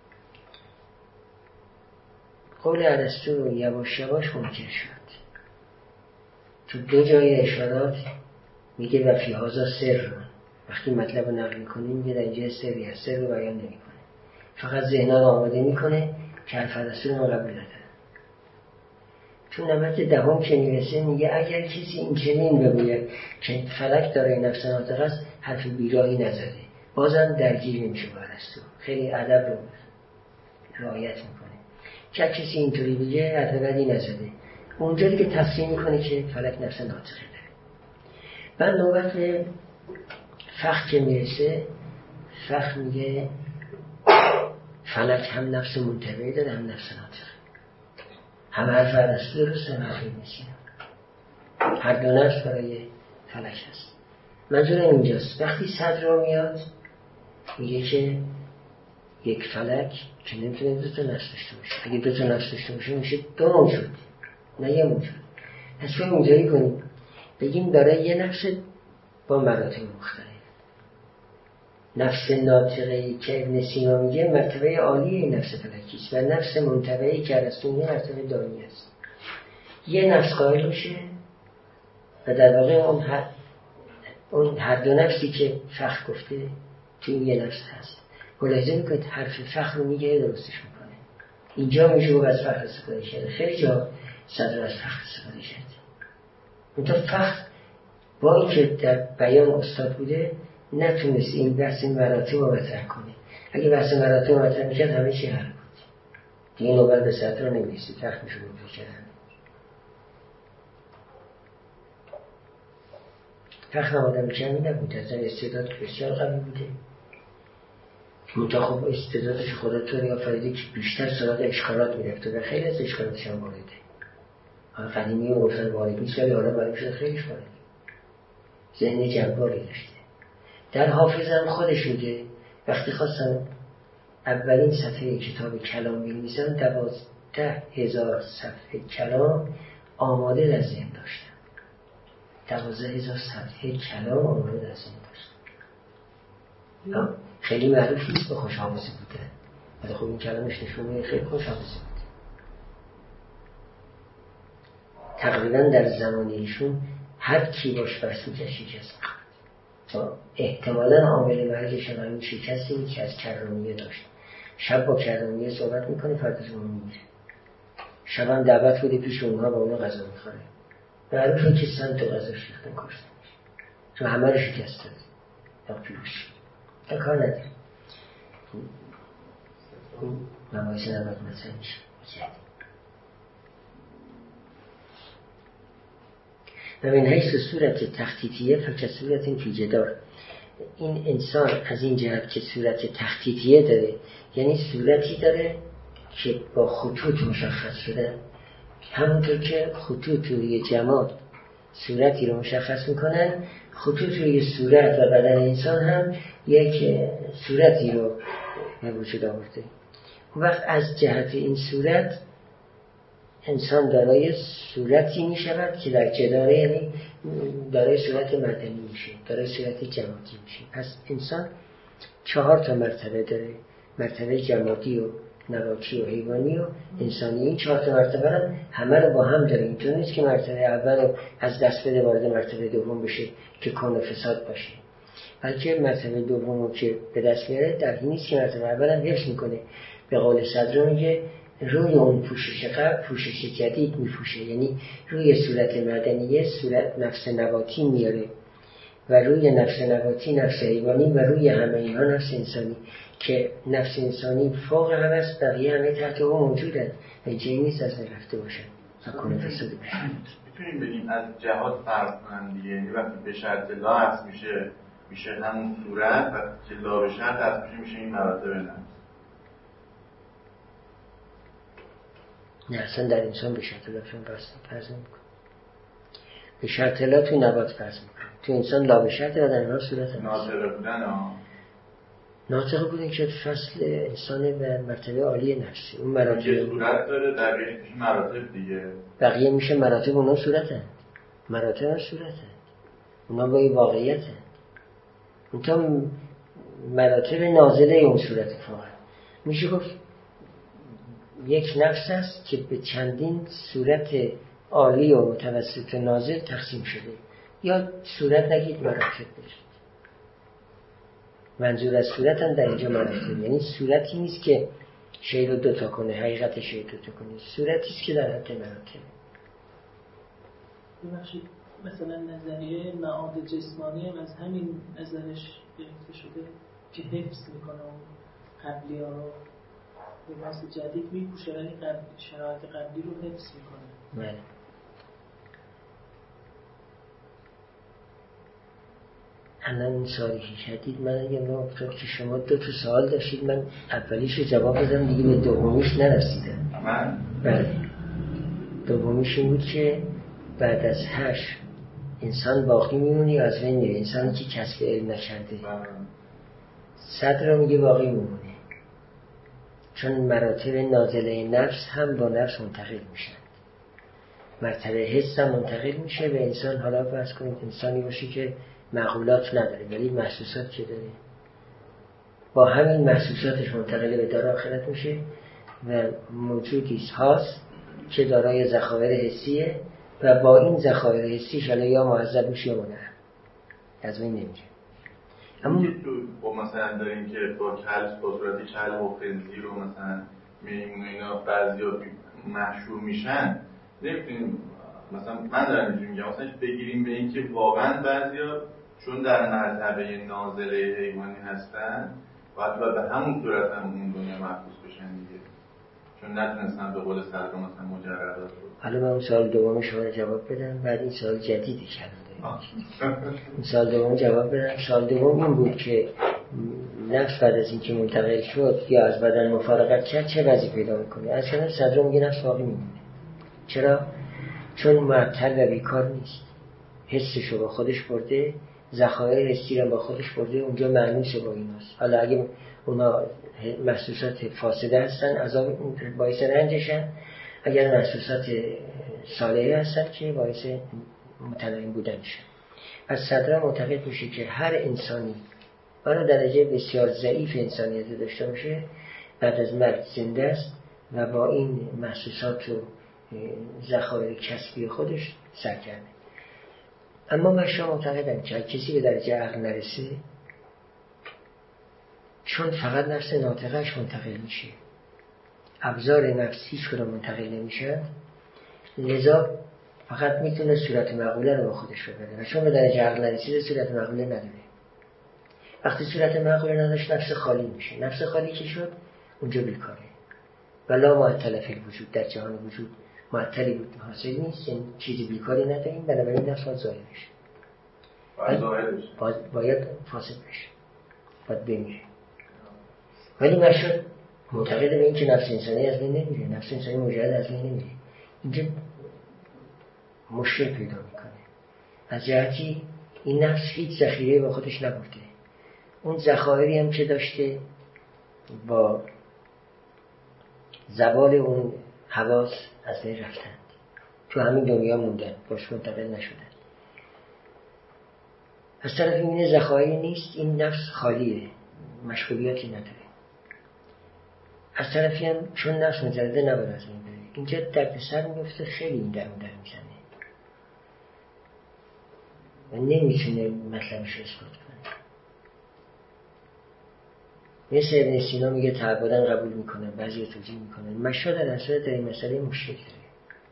قول ارسطو یواش یواش منکر شد. تو دو جای اشارات میگه و فی هذا سر. وقتی مطلب رو نقل میکنه میگه در اینجا سری هست، سر رو بیان نمیکنه، فقط ذهنان آماده میکنه که حرف ارسطو رو قبول نداره. تو نمت دهم که میرسه میگه اگر کسی این چنین بگوید که فلک داره نفس ناطقه است، حرف بیراهی نزده. بازم درگیر نمیشه با ارسطو، خیلی ادب رو رعایت میکنه. که کسی اینطوری بگه حرف بدی نزده، اونجایی که تصریح میکنه که فلک نفس ناطقه داره. بعد نوبت فخر که میرسه، فخر میگه فلک هم نفس منطبعی داره هم نفس ناطقه. هم حرف ارسطو درسته، هم حرف ابن سینا. هر دو نفس برای فلک هست. منظور اینجاست وقتی صدر رو میاد میگه که یک فلک که نمیتونه دو تا نفس داشته باشه. اگه دو تا نفس داشته باشه میشه دو موجود، نه یه موجود. پس ما اینجایی کنیم بگیم داره یه نفس با مراتب مختلف. نفس ناطقه‌ای که ابن سینا میگه مرتبه عالی این نفس فلکی است و نفس منطبعی که ارسطو میگه مرتبه دانی است. یه نفس قائل میشه و در واقع اون هر دو نفسی که فخر گفته توی یه نفس هست. ملاحظه میکنید حرف فخر رو میگه درستش میکنه. اینجا میشه از فخر استفاده کرده، خیلی جا صدر از فخر استفاده کرده. اونجا فخر با اینکه در بیان استاد بوده نتونست این بحث مراتب رو مطرح کنه. اگه بحث مراتب رو مطرح میکرد همه چی حل بود. دیگه نوبت به صدر رو نمیرسید، فخر میشه رو کردن. فخر هم آدم کمی نبود، از استعداد بسیار قوی بوده. منتها خب استعدادش خدا طوری آفریده که بیشتر سراغ اشکالات میرفته و خیلی از اشکالاتش هم وارده. قدیمی و گفتن وارد نیست ولی حالا برای شده خیلیش وارده. ذهن جباری داشته. در حافظم خودش میگه وقتی خواستم اولین صفحه کتاب کلام بنویسم 12,000 صفحه کلام آماده در ذهن داشتم. 12,000 صفحه کلام آماده در ذهن داشتم. خیلی معروف نیست به خوش‌آموزی بوده، ولی خب این کلامش نشون میده خیلی خوش‌آموزی بوده. تقریبا در زمان ایشون هر کی باش بحث می‌کرد شکست می‌خورد. احتمالاً عامل مرگش همین شکستی بود که از کررامیه داشت. شب با کررامیه صحبت میکنه، فردا زمان میمیره. شب هم دعوت بوده پیش اونها با اونها غذا میخوره. معروفه که سن تو غذا شیختن کشته میشه، چون همه رو شکست داد یا پیروش تا کار نداره. نمایش نباید مثلا میشه. و من حیث صورت تخطیطیه فکر صورت این فی جدار. این انسان از این جهت که صورت تخطیطیه داره، یعنی صورتی داره که با خطوط مشخص شده، همونطور که خطوط روی جماد صورتی رو مشخص میکنن. خطوط روی صورت و بدن انسان هم یک صورتی رو به وجود آورده. اون وقت از جهت این صورت انسان دارای صورتی می شود که در جداره، یعنی دارای صورت مدنی میشه، دارای صورت جمادی میشه. پس انسان 4 مرتبه داره، مرتبه جمادی و نباتی و حیوانی و انسانی. این 4 مرتبه هم همه رو با هم داره. اینطور نیست که مرتبه اول رو از دست بده وارد مرتبه دوم بشه که کون و فساد باشه، بلکه مرتبه دوم رو که به دست میاره در این نیست که مرتبه اول هم حفظ میکنه. به قول صدر میگه روی اون پوشش قبل پوشش جدید میپوشه، یعنی روی صورت مدنیه صورت نفس نباتی میاره و روی نفس نباتی نفس حیوانی و روی همه اینها نفس انسانی، که نفس انسانی فوق همه است، بقیه همه تحت او موجودن و جایی نیست از رفته باشن و کنه فساد باشن. میتونیم بگیم از جهات فرق کنن دیگه، یعنی وقتی به شرط لا هست میشه همون صورت، وقتی که لا به شرط هست میشه این مراتب نفس. نه اصلا در انسان به شرط لا فرض نمیکن. به شرط لا تو نبات فرض میکن، تو انسان لا به شرط و در اینها صورت هست. ناطقه بودن ناطقه بودن که فصل انسان به مرتبه عالی نفسی، اون مراتب صورت داره، در بقیه میشه مراتب دیگه، بقیه میشه مراتب، اونا صورت هست، مراتب ها صورت هست، اونا با این واقعیت هست. اون تا مراتب نازله اون صورت فاقه میشه گفت یک نفس است که به چندین صورت عالی و متوسط و نازل تقسیم شده، یا صورت نگید مراتب بشید. منظور از صورت هم در اینجا مراتب، یعنی صورتی نیست که شی رو دوتا کنه، حقیقت شی دوتا کنه، صورتی است که در حد مراتب. ببخشید مثلا نظریه معاد جسمانی هم از همین نظرش گرفته شده که حفظ میکنه و قبلی ها رو به واسه جدید میپوشه، ولی شرایط قبلی رو حفظ میکنه. بله. الان این سوالی که کردید من اگه من افتاد که شما 2 سوال داشتید، من اولیش رو جواب بدم دیگه، به دومیش نرسیدم. من؟ بله. دومیش این بود که بعد از حشر انسان باقی میمونه یا از بین میره؟ انسانی که کسب علم نکرده. صدر رو میگه باقی میمونه، چون مراتب نازله نفس هم با نفس منتقل میشن، مرتبه حس هم منتقل میشه به انسان. حالا فرض کنید انسانی باشه که معقولات نداره ولی محسوسات که داره، با همین محسوساتش منتقل به دار آخرت میشه و موجودی هست که دارای ذخایر حسیه و با این ذخایر حسیش حالا یا معذب میشه یا منعم، از بین نمیره. اما تو مثلا داریم که با صورتی کلب و خنزیر رو مثلا میمونه اینا بعضیا محشور میشن، نمیتونیم مثلا من دارم اینجوری میگم مثلا بگیریم به این که واقعا بعضیا چون در مرتبه نازله حیوانی هستن باید به همون صورت هم اون دنیا محفوظ بشن دیگه، چون نتونستن به قول صدر مثلا مجردات رو. حالا من اون سال دوم شما رو جواب بدم، بعد این سال جدیدی کردم. این سال دوم جواب بدم. سال دوم این بود که نفس بعد از این که منتقل شد یا از بدن مفارقت کرد چه وضعی پیدا میکنه؟ از کنار صدر میگه نفس باقی میمونه. چرا؟ چون معطل و بیکار نیست، حسشو با خودش برده، ذخایر حسی رو با خودش برده، اونجا معنیشه با ایناست. حالا اگه اونا محسوسات فاسده هستن عذاب باعث رنجشن، اگر محسوسات صالحه هستن که باعث متنعم بودنشن. از صدر معتقد میشه که هر انسانی برای درجه بسیار ضعیف انسانیت داشته باشه بعد از مرگ زنده است و با این محسوسات و ذخایر کسبی خودش سرگرمه. اما من شما معتقدم که کسی به درجه عقل نرسه، چون فقط نفس ناطقهش منتقل میشه، ابزار نفس هیچ کدوم منتقل نمیشه، لذا فقط میتونه صورت معقوله رو با خودش ببره و چون به درجه عقل نرسیده صورت معقوله نداره. وقتی صورت معقوله نداشت نفس خالی میشه، نفس خالی که شد اونجا بیکاره ولا معطل فی الوجود، در جهان وجود معطلی بود حاصل نیست، یعنی چیزی بیکاری نداریم، بنابراین نفس باید ظاهر بشه، باید فاسد بشه، باید بمیره. ولی مشهد معتقد به این که نفس انسانی از بین نمیره، نفس انسانی مجرد از بین نمیره. اینجا مشکل پیدا میکنه. از جهتی این نفس هیچ ذخیره با خودش نبرده. اون ذخایری هم که داشته با زوال اون حواس از بین رفتند، تو همین دنیا موندن، باش منتقل نشدن. از طرف این ذخایری نیست، این نفس خالیه، مشغولیاتی نداره. از طرفی هم چون نفس مجرده نباید از این بره. اینجا در سر میفته، خیلی این در میزنه و نمیتونه مطلبش رو اثبات کنه. مثل ابن سینا میگه تعبداً قبول میکنن، بعضی توجیه میکنن. مشا در اصل در این مسئله مشکل داره،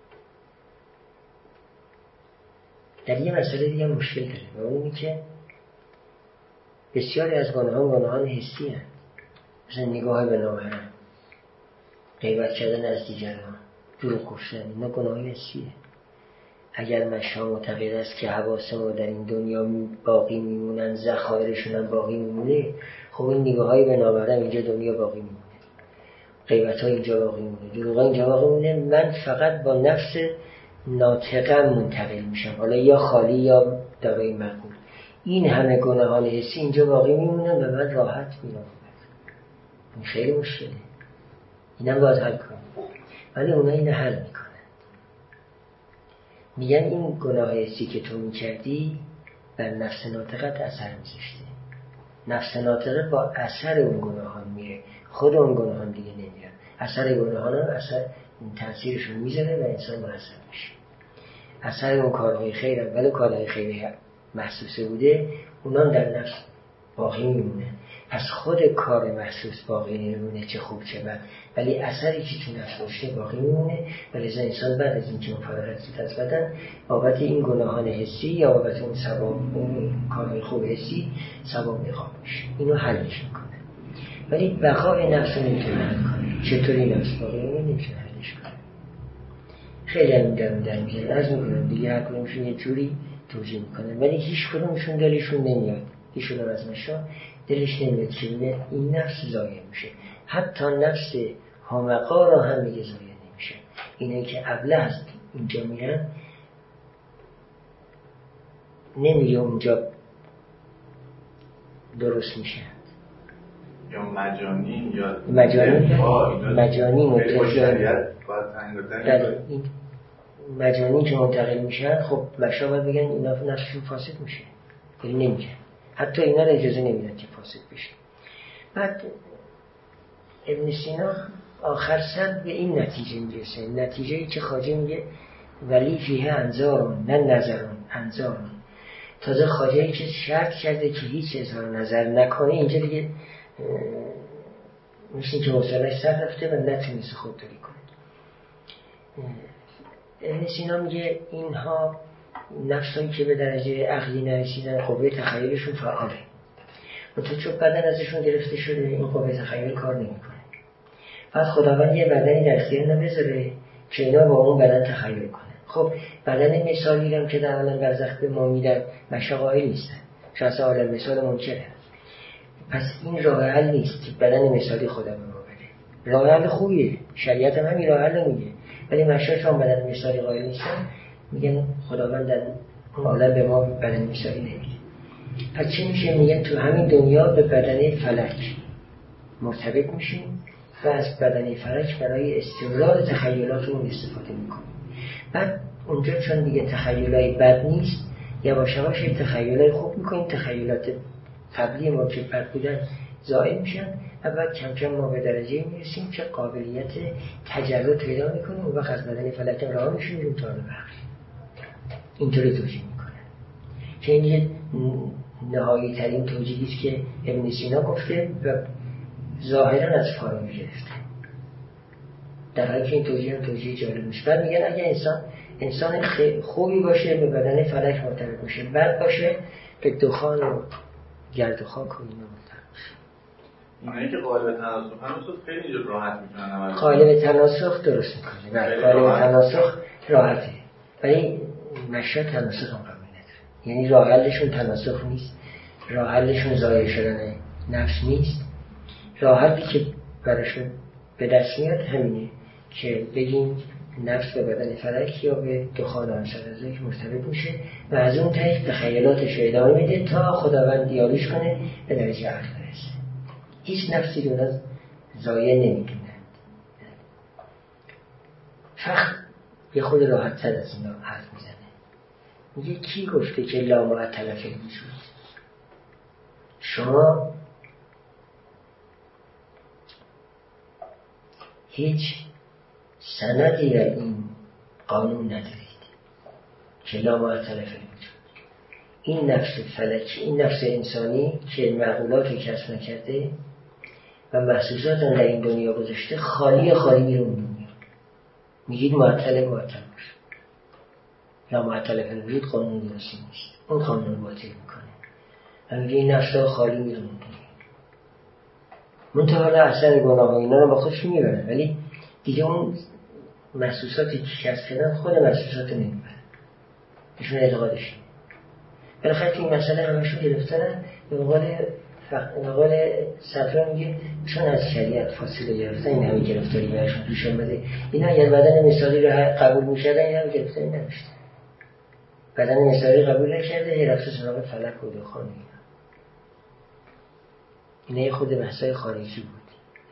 در یه مسئله دیگه مشکل داره و اونی که بسیاری از گناهان حسی هست، مثل نگاه به نامحرم، غیبت کردن از دیگران، دروغ گفتن، اینا گناه حسیه. اگر مشا معتقد است که حواس ما در این دنیا باقی میمونن، ذخایرشون هم باقی میمونه، خب این نگاه‌های به نامحرم اینجا دنیا باقی میمونه، غیبت‌ها اینجا باقی میمونه، دروغ‌ها اینجا باقی میمونه. من فقط با نفس ناطقم منتقل میشم، حالا یا خالی یا دارای معقول. این همه گناهان حسی اینجا باقی میمونن و من راحت میرم. این خیلی مشکله، اینم باید حل کنم. ولی اونا این حل میکنن، میگن این گناه حسی که تو میکردی بر نفس ناطقت اثر میذاشته. نفس ناطقه با اثر اون گناهان میره، خود اون گناهان دیگه نمیرن. اثر گناهان هم اثر تاثیرشون میذاره و انسان محاسب میشه. اثر اون کارهای خیر هم، ولی کارهای خیری محسوسه بوده، اونا در نفس باقی میمونه. پس خود کار محسوس باقی نمیمونه، چه خوب چه بد، ولی اثری که تو نفس داشته باقی میمونه. ولذا انسان بعد از اینکه مفارقت شد از بدن، بابت این گناهان حسی یا بابت اون ثواب، اون کارهای خوب حسی ثواب نقاب میشه. اینو حلش میکنه. ولی بقای نفس رو نمیتونه حل کنه. چطوری نفس باقی نمیتونه حلش کنه؟ خیلی هم در میزن از میکنم دیگه، هر کدومشون یه جوری توجیه میکنن، ولی هیچ کدومشون دلشون نمیاد، هیچ کدوم از مشا دلش نمیاد که این نفس ضایع میشه. حتی نفس حمقا را هم میگه ضایع نمیشه. اینه که ابله هست اینجا میرن، نمیگه اونجا درست میشه، یا مجانی یا مجانی مجانی که منتقل میشن، خب مشا باید بگن اینا نفسشون فاسد میشه، ولی نمیگن. حتی اینا رو اجازه نمیدن که فاسد بشه. بعد ابن سینا آخر سر به این نتیجه میرسه، نتیجه‌ای که خواجه میگه ولی فیه انظارون نه نظرون، انظارون. تازه خواجه‌ای که شرط کرده که هیچ اظهار نظر نکنه، اینجا دیگه میشه که حوصله‌اش سر رفته و نتونسته خودداری کنه. ابن سینا میگه اینها نفسایی که به درجه عقلی نرسیدن، قوه تخیلشون فعاله، و تو چون بدن ازشون گرفته شده، این قوه تخیل کار نمیکنه. بعد خداوند یه بدنی در اختیار نمیذاره که اینا با اون بدن تخیل کنه. خب بدن مثالی هم که در عالم برزخ به ما میدن، مشا قائل نیستن، شخص عالم مثال منکره. پس این راه حل نیست بدن مثالی خدا به ما بده. راه حل خوبیه، شریعت هم همین راه حل میگه، ولی مشا چون بدن مثالی قائل نیستن، میگن خداوند در عالم به ما بدن مثالی نمیده. پس چی میشه؟ میگن تو همین دنیا به بدن فلک مرتبط میشیم و از بدن فلک برای استمرار تخیلاتمون استفاده میکنیم. بعد اونجا چون دیگه تخیلای بد نیست، یواش یواش تخیلای خوب میکنیم، تخیلات قبلی ما که بد بودن زائل میشن و بعد کم کم ما به درجه میرسیم که قابلیت تجرد پیدا میکنیم و وقت از بدن فلک راه میشیم تا به بخش. اینطوری توجیه میکنن که این نهایی ترین توجیهی است که ابن سینا گفته و ظاهرا از فارابی گرفته، در حالی که این توجیه جالب میشه. بعد میگن اگه انسان خوبی باشه به بدن فلک مرتبط باشه، بد باشه به دخان و گرد و خاک و اینا مرتبط باشه. اونایی که قالب تناسخ هم خیلی راحت میتونن قالب تناسخ درست میکنه، نه قالب تناسخ راحته، ولی مشا تناسخ هم قبول نداره. یعنی راه حلشون تناسخ نیست، راه حلشون ضایع شدن نفس نیست. راه حلی که براشون به دست میاد همینه که بگیم نفس به بدن فلک یا به دخان آنسرزه مرتبط میشه و از اون طریق به خیالاتش ادامه میده تا خداوند دیاریش کنه به درجه عقل برسه. هیچ نفسی رو از ضایع نمیدونند. فقط یه خود راحت تر از اینا حرف میزنه. میگه کی گفته که لا معطل فی الوجود؟ شما هیچ سندی را این قانون ندارید که لا معطل فی الوجود. این نفس فلکی، این نفس انسانی که معقولات کسب نکرده و محسوسات در این دنیا گذاشته خالی میرون دنیا. میگید معطل باشه. لا معطل فی الوجود قانون درستی نیست. اون قانون باطل میکنه. و میگه این نفس خالی میرون دنیا. منتها اصلا گناه و اینا رو با خودش میبرن، ولی دیگه اون محسوساتی که کسب کردن خود محسوسات نمیبرن. ایشون اعتقادش اینه. بالاخره که این مسئله همشون گرفتن به قول صدرا میگه چون از شریعت فاصله گرفتن این همه گرفتاری برشون پیش آمده. اینا اگر بدن مثالی رو قبول میکردن این همه گرفتاری نداشتن. بدن مثالی قبول نکرده هی رفته سراغ فلک و دخان. اینه خود بحثای خارجی بود.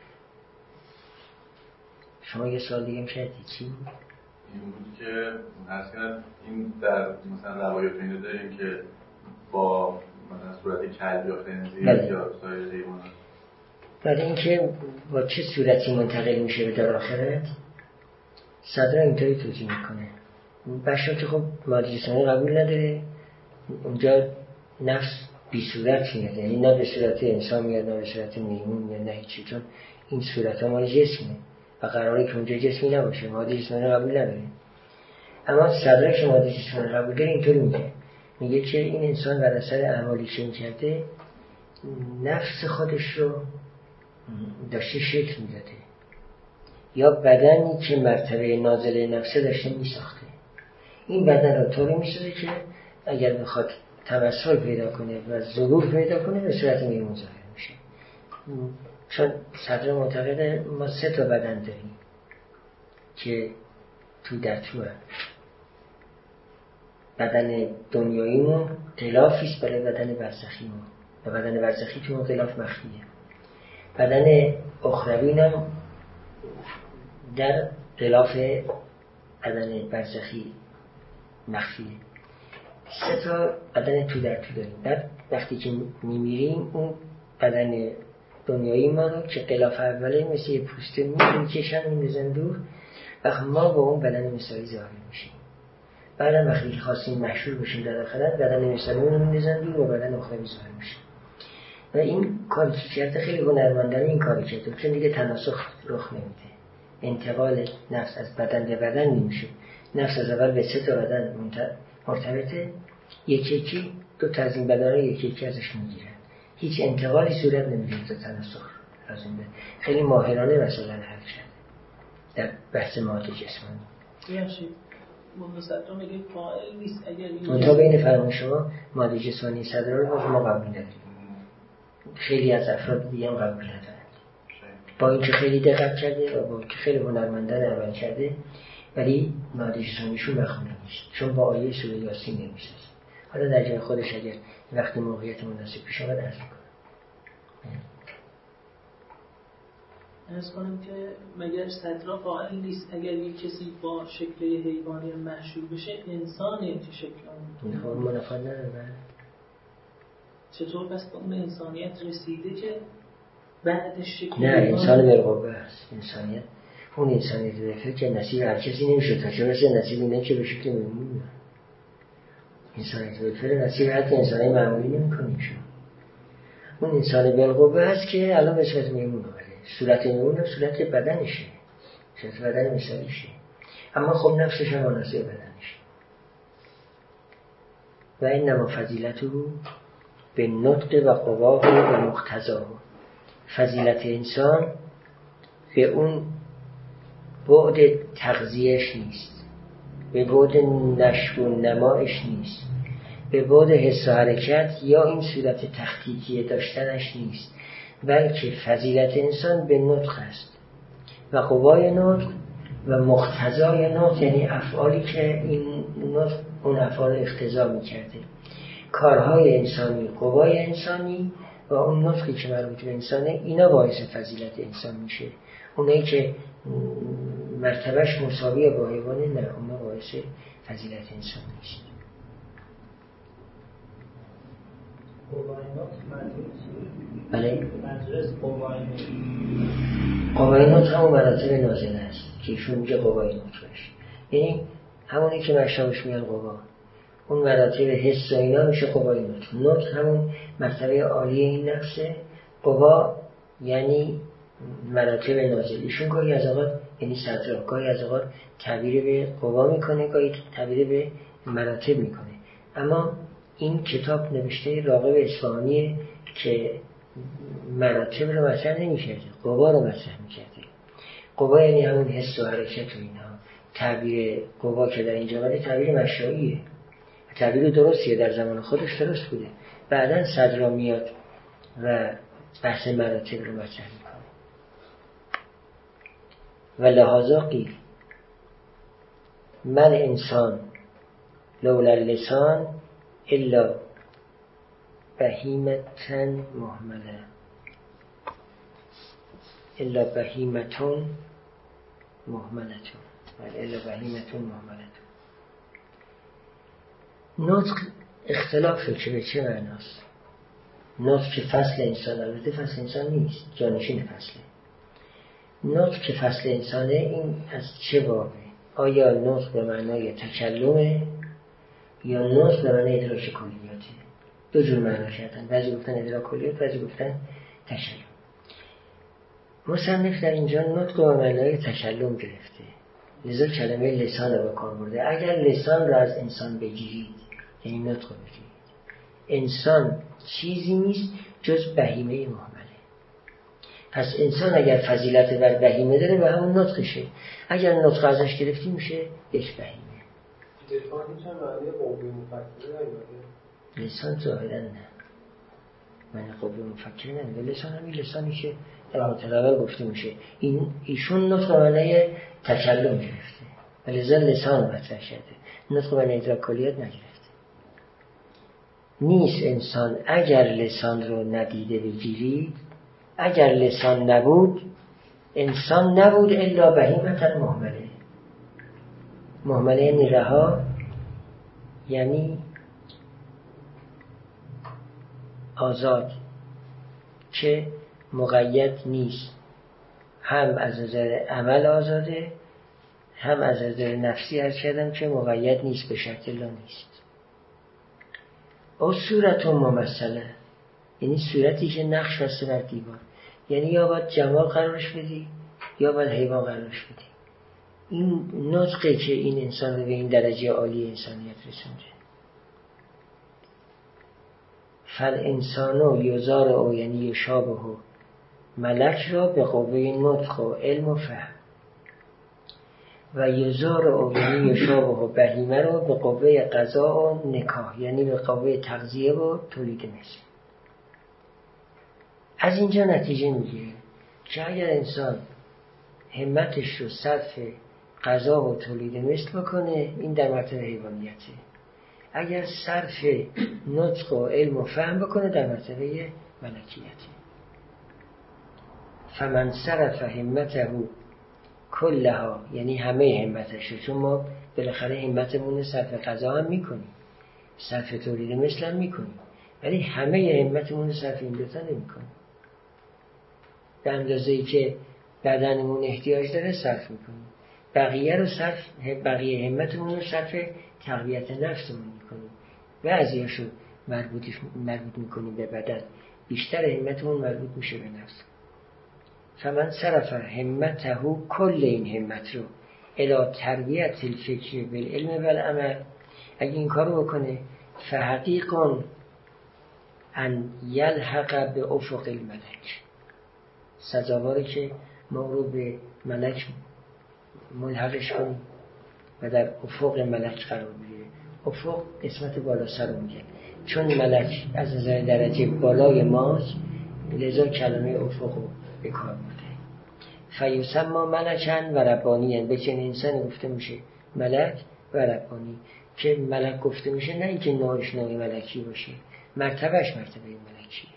شما یه سوال دیگه میشدی چی بود؟ این بود که اصلا این در مثلا روایات اینو داریم که با مثلا صورت کلب یا خنزیر یا سایر حیوانات. بعد اینکه با چه صورتی منتقل میشه به در آخرت صدر اینطوری توضیح میکنه. بشر که خب ماده جسمانی قبول نداره، اونجا نفس بی صورت میاد، یعنی نه به صورت انسان میاد نه به صورت میمون میاد نه هیچی، چون این صورت ها مال جسمه و قراره که اونجا جسمی نباشه، ماده جسمانی قبول نداره. اما صدرش که ماده جسمانی قبول داره اینطوری میگه که این انسان بر اثر اعمالی که میکرده نفس خودش رو داشته شکل میداده یا بدنی که مرتبه نازله نفسه داشته میساخته. این بدن رو طوری میسازه که اگر بخواد تمثل پیدا کنه و ظهور پیدا کنه به صورت میمون ظاهر میشه. چون صدر معتقده ما 3 تا بدن داریم که در تو بدن دنیاییمون غلافیست برای بدن برزخیمون و بدن برزخی تو اون غلاف مخفیه. بدن اخروی هم در غلاف بدن برزخی مخفیه. 3 تا بدن تو در تو داریم. بعد وقتی که میمیریم اون بدن دنیایی ما رو که غلاف اوله مثل یه پوسته میکشن میندازن دور و ما با اون بدن مثالی ظاهر میشیم. بعدم وقتی که خواستیم مشهور بشیم در آخرت بدن مثالی رو میندازن دور و بدن اخروی ظاهر میشیم. و این کاری که کرده خیلی هنرمندانه این کاری کرده، چون دیگه تناسخ رخ نمیده. انتقال نفس از بدن به بدن نمیشه. نفس از اول به 3 تا بدن مرتبطه، یکی 2 تا از این بدن رو یکی ازش میگیرن. هیچ انتقالی صورت نمیگیره تا تناسخ لازم به. خیلی ماهرانه مثلا حل کرده در بحث ماده جسمانی. یعنی مصدر میگه فاعل نیست اگر منتها بین فرمان شما ماده جسمانی صدر رو ما قبول نداریم. خیلی از افراد دیگه هم قبول ندارن. با اینکه خیلی دقت کرده و با اینکه خیلی هنرمندانه عمل کرده ولی ماده جسمانیشون مخمول نیست، چون با آیه سوره یاسین نمیشه. حالا در جای خودش اگر وقتی موقعیت مناسب پیش آمد عرض میکنم. عرض کنم که مگر صدرا فاعل نیست اگر یک کسی با شکل حیوانی محشور بشه انسانه که شکل اون منافات نداره. چطور پس به اون انسانیت رسیده که بعدش شکل نه انسان بالقوه است. انسانیت اون انسانیت بفکر که نصیب هر کسی نمیشه تا چه برسه نصیب اینه که به شکل میمونه. انسانیت بفکر نصیب حتی انسانی معمولی نمیکنیم شما. اون انسان بالقوه است که الان به صورت میمون آمده. صورت میمون صورت بدنشه، صورت بدن مثالیشه، اما خب نفسش هم مناسب بدنشه. و این نما فضیلت رو به نطق و قواه و مقتضاه. فضیلت انسان به اون بعد تغذیهش نیست، به بعد نشو و نمایش نیست، به بعد حس و حرکت یا این صورت تخطیطی داشتنش نیست، بلکه فضیلت انسان به نطق است و قوای نطق و مقتضای نطق یعنی افعالی که این نطق اون افعال اقتضا میکرده، کارهای انسانی، قوای انسانی و اون نطقی که مربوط به انسانه، اینا باعث فضیلت انسان میشه. اونایی که مرتبهش مساوی با حیوانه نه، اونا باعث فضیلت انسان میشه. بله؟ قوای نطق همون مراتب نازله است که ایشون میگه قوای نطقش، یعنی همونی که مشابهش میگن قوا، اون مراتب حس و اینا میشه قوای نطق. نطق همون مرتبه عالی این نفسه، قوا یعنی مراتب نازل. ایشون گاهی از اوقات یعنی صدرا گاهی از اوقات تعبیر به قوا میکنه، گاهی تعبیر به مراتب میکنه. اما این کتاب نوشته راغب اصفهانیه که مراتب رو مطرح نمی‌کرده، قوا رو مطرح می‌کرده. قوا یعنی همون حس و حرکت و اینا. تعبیر قوا که در اینجا ولی تعبیر مشاییه، تعبیر درستیه، در زمان خودش درست بوده. بعداً صدرا میاد و بحث مراتب رو مطرح میکنه. و لحاظا قیل من انسان لولا اللسان الا بهیمتن محمله، الا بهیمتون محملتون، الا بهیمتون محملتون. نطق اختلافه که به چه معناست. نطق که فصل انسان، البته فصل انسان نیست، جانشین فصله. نطق که فصل انسانه، این از چه بابه؟ آیا نطق به معنای تکلمه یا نطق به معنای ادراک کلیاته؟ دو جور معنا کردن، بعضی گفتن ادراک کلیات، بعضی گفتن تکلم. مصنف در اینجا نطق به معنای تکلم گرفته، لذا کلمه لسان رو به کار برده. اگر لسان رو از انسان بگیرید یعنی نطق رو بگیرید، انسان چیزی نیست جز بهیمه محمله. پس انسان اگر فضیلت بر بهیمه داره به همون نطقشه، اگر نطق ازش گرفتی میشه یک بهیمه. لسان هیچ هم معنی قوی مفکره نمیده. لسان ظاهرا نه، معنی قوی مفکره نمیده. لسان همین لسانی که در متلقی گفته میشه. ایشون نطق معنی تکلم گرفته و لذا لسان مطرح کرده، نطق معنی ادراک کلیات نگرفته. نیست انسان اگر لسان رو ندیده بگیرید، اگر لسان نبود انسان نبود الا بهیمتن محمله. محمله یعنی رها، یعنی آزاد که مقید نیست، هم از نظر عمل آزاده، هم از نظر نفسی عرض کردم که مقید نیست، به شرط لا نیست. او صورت ممثله یعنی صورتی که نقش بسته بر دیوار، یعنی یا باید جمال قرارش بدی یا باید حیوان قرارش بدی. این نطقه که این انسان رو به این درجه عالی انسانیت رسونده. فالانسانو یزار او یعنی یشابه ملک را به قوه نطق و علم و فهم، و یزار او یعنی یشابه بهیمه را به قوه قضا و نکاح یعنی به قوه تغذیه و تولید مثل. از اینجا نتیجه میگیره که اگر انسان همتش رو صرف قضا و تولید مثل بکنه این در مرتبه حیوانیته، اگر صرف نطق و علم و فهم بکنه در مرتبه ملکیته. فمن صرف همته کلها یعنی همه همتش، چون ما بالاخره همتمون صرف قضا هم میکنیم، صرف تولید مثل هم میکنیم، ولی همه همتمون صرف این دوتا نمیکنیم. به اندازه‌ای که بدنمون احتیاج داره صرف میکنیم، بقیه همتمون رو صرف تقویت نفسمون میکنیم، بعضیاشو مربوط میکنیم به بدن، بیشتر همتمون مربوط میشه به نفس. فمن صرف همته کل این همت رو الی تربیت الفکر بالعلم والعمل، اگه این کارو بکنه فحقیقاً ان یلحق به افق الملک، سزاواره که ما رو به ملک ملحقش کنیم و در افق ملک قرار بگیره. افق قسمت بالا سر رو میگه، چون ملک از نظر درجه بالای ماست لذا کلمه افق رو به کار برده. فیسما ملکن و ربانیان، به چنین انسان گفته میشه ملک و ربانی. که ملک گفته میشه نه اینکه نوعش نوع ملکی باشه، مرتبهش مرتبه ملکیه.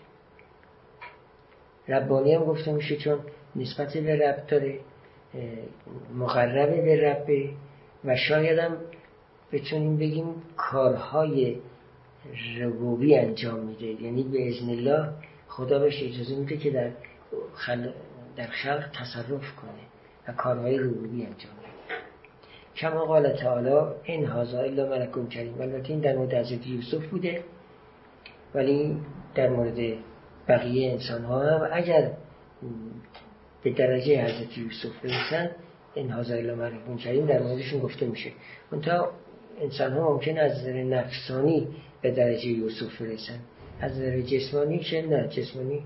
ربانی هم گفته میشه چون نسبت به رب داره، مقربه به ربه، و شاید هم بتونیم بگیم کارهای ربوبی انجام میده، یعنی به اذن الله خدا بهش اجازه میده که در خلق تصرف کنه و کارهای ربوبی انجام میده. کما قال تعالی این هذا الا ملک کریم. البته این در مورد حضرت یوسف بوده، ولی در مورد بقیه انسان ها هم اگر به درجه حضرت یوسف برسن این هذا الا ملک کریم در موردشون گفته میشه. منتها انسان ها ممکن از نظر نفسانی به درجه یوسف برسن، از نظر جسمانی که نه، جسمانی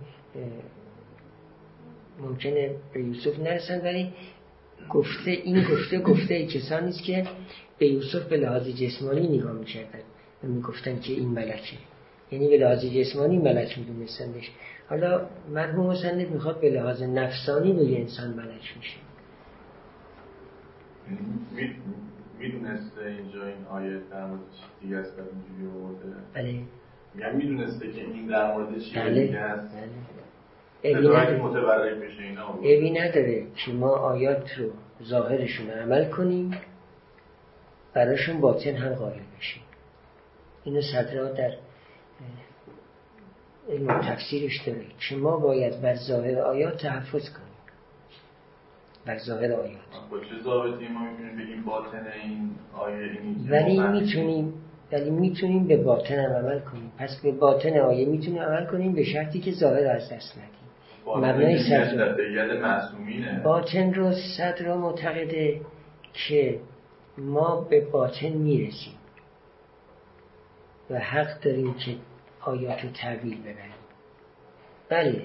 ممکنه به یوسف نرسن، ولی گفته کسانی است که به یوسف به لحاظ جسمانی نگاه میکردن و میگفتن که این ملکه، یعنی به لحاظ جسمانی ملک میدونستندش. حالا مرحوم مصنف میخواد به لحاظ نفسانی به انسان ملک میشه. میدونسته اینجا این آیه در مورد چیزی است که اینجوری آورده؟ بله. میگم میدونسته که این در مورد چیزی است؟ عیبی نداره که ما آیات رو ظاهرشون عمل کنیم، براشون باطن هم قائل بشیم. اینو صدرا در علم تفسیرش داره که ما باید بر ظاهر آیات تحفظ کنیم، بر ظاهر آیات. با چه ضابطی ما میتونیم بگیم باطن این آیه این؟ ولی میتونیم به باطن هم عمل کنیم. پس به باطن آیه میتونیم عمل کنیم به شرطی که ظاهر از دست ندیم. مبنای باطن رو صدر معتقده که ما به باطن میرسیم و حق داریم که آیات رو تعبیر ببریم. بله،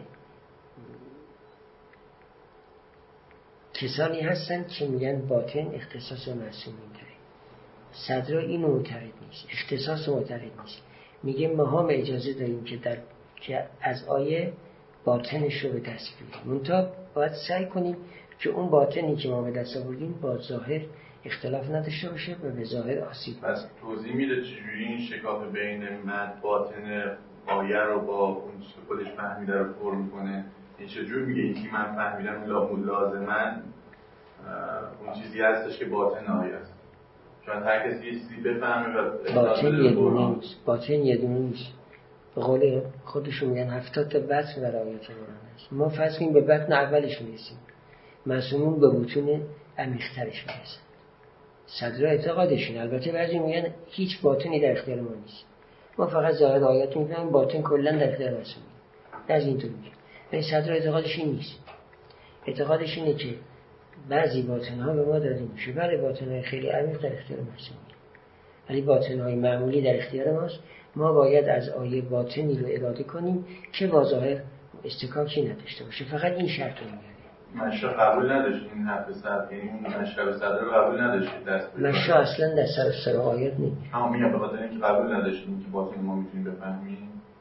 کسانی هستن که میگن باطن اختصاص معصومین داره. صدر اینو معتقد نیست، اختصاص معتقد نیست. میگه ما هم اجازه داریم که از آیه باطنش رو به دست بگیریم، منتها باید سعی کنیم که اون باطنی که ما به دست آوردیم با ظاهر اختلاف نداشته باشه و به ظاهر آسیب نزنه. پس توضیح میده چجوری این شکاف بین باطن آیه رو با اون خودش فهمیده رو پر میکنه؟ این چجور میگه این که من فهمیدم لازمن اون چیزی هستش که باطن آیه است؟ چون هر کسی یه چیزی بفهمه و باطن یه دونه نیست. به قول خودشون میگن 70 تا بطن در آیات قرآن است. ما فرض کنیم به بطن اولش میرسیم، معصومون به بطون عمیق‌ترش میرسن. صدر اعتقادشون. البته بعضی میگن هیچ باطنی در اختیار ما نیست، ما فقط ظاهر آیات میفهمیم، باطن کلا در اختیار معصومه. از اینطور میگن. ولی صدر اعتقادش این نیست. اعتقادش اینه که بعضی باطن‌ها به ما داده میشه. بله، باطن‌های خیلی عمیق در اختیار معصومه، ولی باطن‌های معمولی در اختیار ماست. ما باید از آیه باطنی رو اراده کنیم که با ظاهر استکاکی نداشته باشه. فقط این شرط رو میاره. مشا قبول نداشت این حرف صدر، یعنی اون مشا صدر رو قبول نداشت دست بگیره. مشا اصلا در سر آیات نیست. اما میگم به خاطر اینکه قبول نداشتیم که باطن ما میتونیم بفهمیم.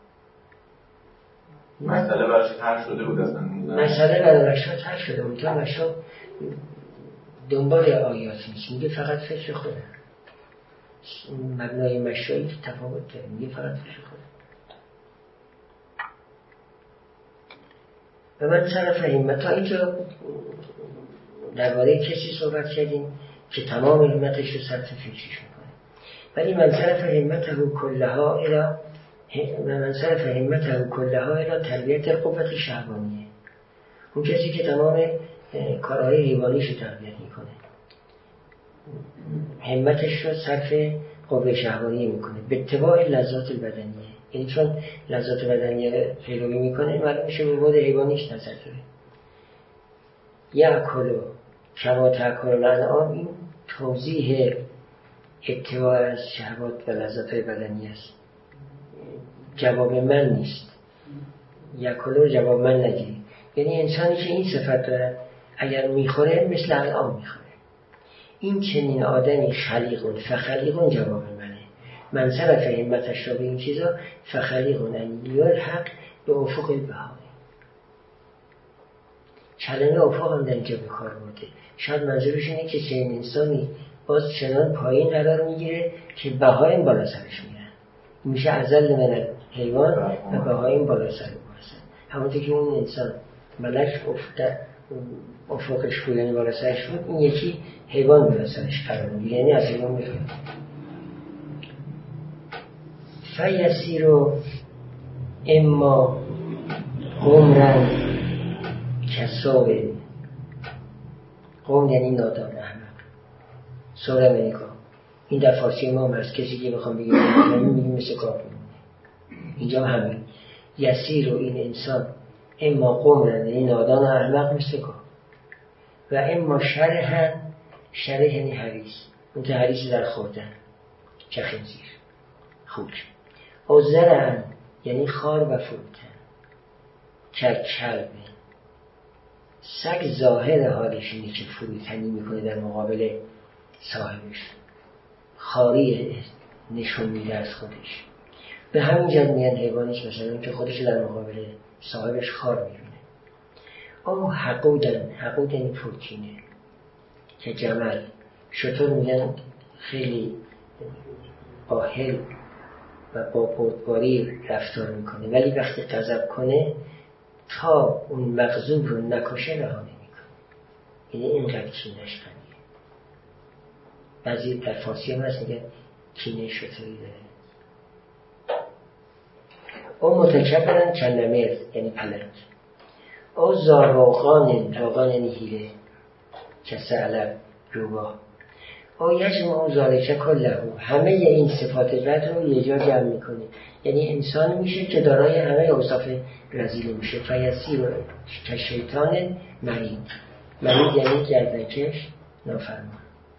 مسئله براش طرح شده بود اصلا. مسئله برای مشا طرح شده بود. تا مشا دنبال آیات نیست، میگه فقط فکر خوده. مبنای مشایی تفاوت داره، میگه فقط فکر خوده. و من صرف همت تا اینجا درباره کسی صحبت کردیم که تمام همتش رو صرف فکرش میکنه، ولی من صرف همته کلها الى تربیت قوت شهوانیه. اون کسی که تمام کارهای حیوانیش رو تربیت میکنه، همتش رو صرف قوه شهوانی میکنه به اتباع لذات البدنیه. یعنی چون لذات بدنیه پیروی میکنه، معلوم میشه به بود حیوانیش نظر داره. یأکلوا کما تأکل الانعام، این توضیح اتباع از شهوات و لذات بدنی است. جواب من نیست. یأکلوا جواب من نگیری. یعنی انسانی که این صفت داره اگر میخوره مثل انعام میخوره. این چنین آدمی خلیقون فخلیقون جواب منه. من صرف همتش را به این چیزا فخلیقون ان یلحق به افق البهار. کلمه افاق هم در اینجا به کار برده. شاید منظورش اینه که چنین انسانی باز چنان پایین قرار میگیره که بهایم بالا سرش میرن، میشه ازل من حیوان و بهایم بالا سر برسن. همونطور که اون انسان ملک افقش بود یعنی بالا سرش بود، این یکی حیوان بالا سرش قرار میگیره، یعنی از حیوان میره. فیسیر اما قمرن کسابه. قوم یعنی نادان احمق، سورم نگاه. این در فارسی ما هم هست، کسی که بخوام بگیم میگیم مثل کار میمونه. اینجا همین یسیر و این انسان اما قمرن یعنی نادان احمق مثل کار، و اما شرحن، شرح یعنی حریص، اون که حریص در خوردن چه خنزیر خوک. او زرعن یعنی خار و فروتن، کلبه. سگ ظاهر حالش اینه که فروتنی میکنه در مقابل صاحبش، خاری نشون میده از خودش. به همین جد میگن حیوانش مثلا که خودش در مقابل صاحبش خار میبینه. او حقودن، حقود یعنی پرچینه که جمل. شطور میگن خیلی با حل و با بردباری رفتار میکنه، ولی وقتی غضب کنه تا اون مغضوب رو نکشه رها نمیکنه، یعنی اینقدر کینش قویه. بعضی در فارسی هم هست میگه کینه شطوری داره. او متکبرن چندمرد یعنی پلنگ. او زاروغان، راغان یعنی هیله، کسه علم روباه. او یجمع ذالک کله، همه این صفات بد رو یه جا جمع میکنه، یعنی انسان میشه که دارای همه اوصاف رذیل میشه. فیسیر که شیطان مرید، مرید یعنی گردنکش نافرمان.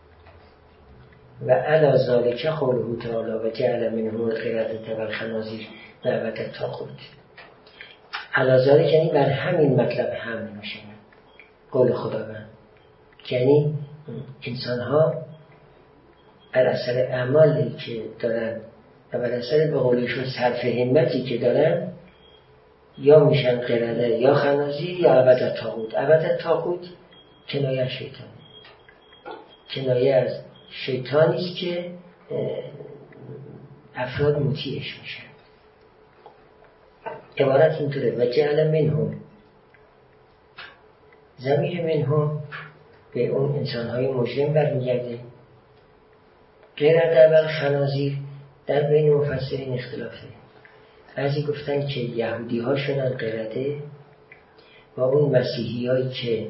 و علی ذالک قوله تعالی و جعل منهم القردة والخنازیر دعوت الطاغوت. علی ذالک یعنی بر همین مطلب حمل میشه قول خداوند، یعنی انسان ها بر اثر اعمالی که دارن و بر اثر به قولشون صرف همتی که دارن یا میشن قرده یا خنازیر یا عبد طاغوت. عبد طاغوت کنایه شیطانه، کنایه از شیطانی است که افراد مطیعش میشن. عبارت اینطوره و جعل منهم، ضمیر منهم به اون انسان‌های مجرم برمیگرده. قرده و خنازیر در بین مفسرین اختلافه. بعضی گفتن که یهودی ها شدن قرده و اون مسیحی هایی که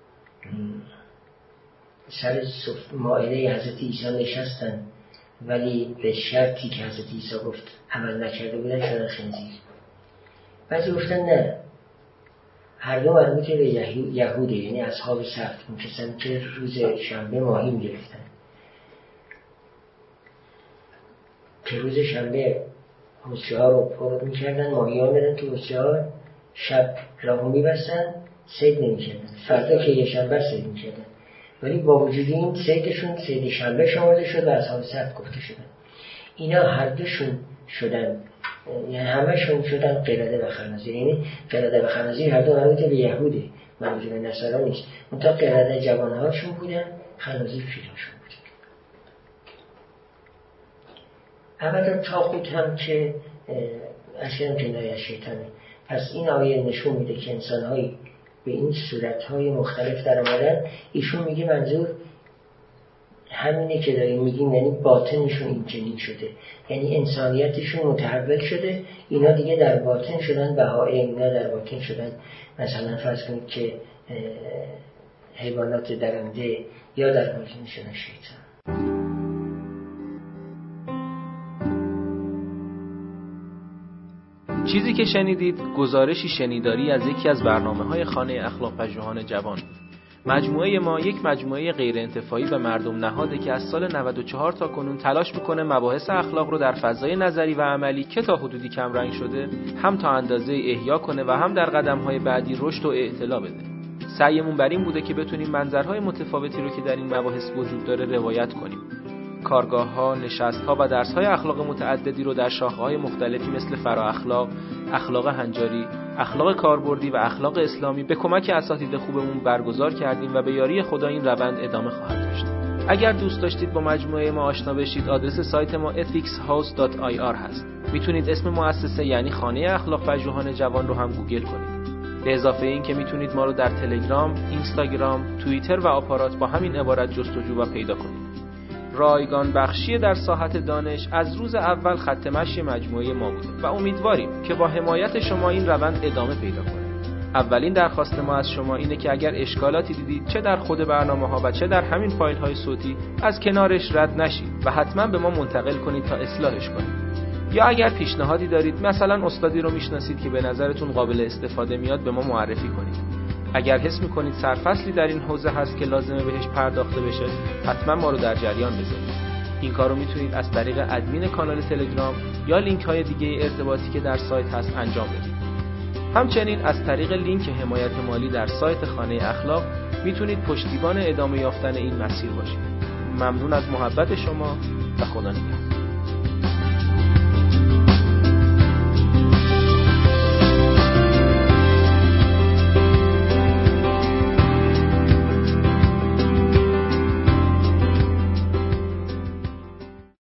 سر مائده حضرت عیسی نشستن ولی به شرطی که حضرت عیسی گفت عمل نکرده بودن شدن خنزیر. بعضی گفتن نه، هر دو مربوطه به یهوده، یعنی اصحاب سبت، اون کسانی که روز شنبه ماهی گرفتن، که روز شنبه حوضچه ها رو پر میکردن، ماهی ها میدن تو حوضچه ها، شب راهو میبستن، صید نمیکردن، فردا که یه شنبه صید میکردن. ولی با وجود این صیدشون صید شنبه شمرده شد و اصحاب سبت گفته شدن. اینا هر دوشون شدن، یعنی همشون شدن قرده و خنازیر. یعنی قرده و خنازیر هر دو مربوطه به یهوده، مربوطه به نصارا نیست. منتها قرده جوانهاشون بودن، خنازیر پیراشون بودن. عبد طاغوت هم که اصلا کنایه شیطانه. پس این آیه نشون میده که انسان‌هایی به این صورت‌های مختلف در آمدن. ایشون میگه منظور همینه که داریم میگیم، یعنی باطنشون این چنین شده، یعنی انسانیتشون متحول شده. اینا دیگه در باطن شدن بهائم، اینا در باطن شدن مثلا فرض کنید که حیوانات درنده، یا در باطن شدن شیطان. چیزی که شنیدید گزارشی شنیداری از یکی از برنامه‌های خانه اخلاق پژوهان جوان. مجموعه ما یک مجموعه غیر انتفاعی و مردم نهاده که از سال 94 تا کنون تلاش میکنه مباحث اخلاق رو در فضای نظری و عملی که تا حدودی کم رنگ شده هم تا اندازه احیا کنه و هم در قدم‌های بعدی رشد و اطلاع بده. سعیمون بر این بوده که بتونیم منظرهای متفاوتی رو که در این مباحث وجود داره روایت کنیم. کارگاه‌ها، نشست‌ها و درس‌های اخلاق متعددی رو در شاخه‌های مختلفی مثل فرا اخلاق، اخلاق هنجاری، اخلاق کاربردی و اخلاق اسلامی به کمک اساتید خوبمون برگزار کردیم و به یاری خدا این روند ادامه خواهد داشت. اگر دوست داشتید با مجموعه ما آشنا بشید، آدرس سایت ما ethicshouse.ir هست. میتونید اسم مؤسسه یعنی خانه اخلاق پژوهان جوان رو هم گوگل کنید. به اضافه این که میتونید ما رو در تلگرام، اینستاگرام، توییتر و آپارات با همین عبارت جستجو و پیدا کنید. رایگان بخشی در ساحت دانش از روز اول خط مشی مجموعه ما بوده و امیدواریم که با حمایت شما این روند ادامه پیدا کنه. اولین درخواست ما از شما اینه که اگر اشکالاتی دیدید چه در خود برنامه‌ها و چه در همین فایل‌های صوتی از کنارش رد نشید و حتما به ما منتقل کنید تا اصلاحش کنید. یا اگر پیشنهادی دارید، مثلا استادی رو میشناسید که به نظرتون قابل استفاده میاد، به ما معرفی کنید. اگر حس میکنید سرفصلی در این حوزه هست که لازمه بهش پرداخته بشه، حتما ما رو در جریان بذارید. این کار رو میتونید از طریق ادمین کانال تلگرام یا لینک های دیگه ارتباطی که در سایت هست انجام بدید. همچنین از طریق لینک حمایت مالی در سایت خانه اخلاق میتونید پشتیبان ادامه یافتن این مسیر باشید. ممنون از محبت شما و خدا نگهدار.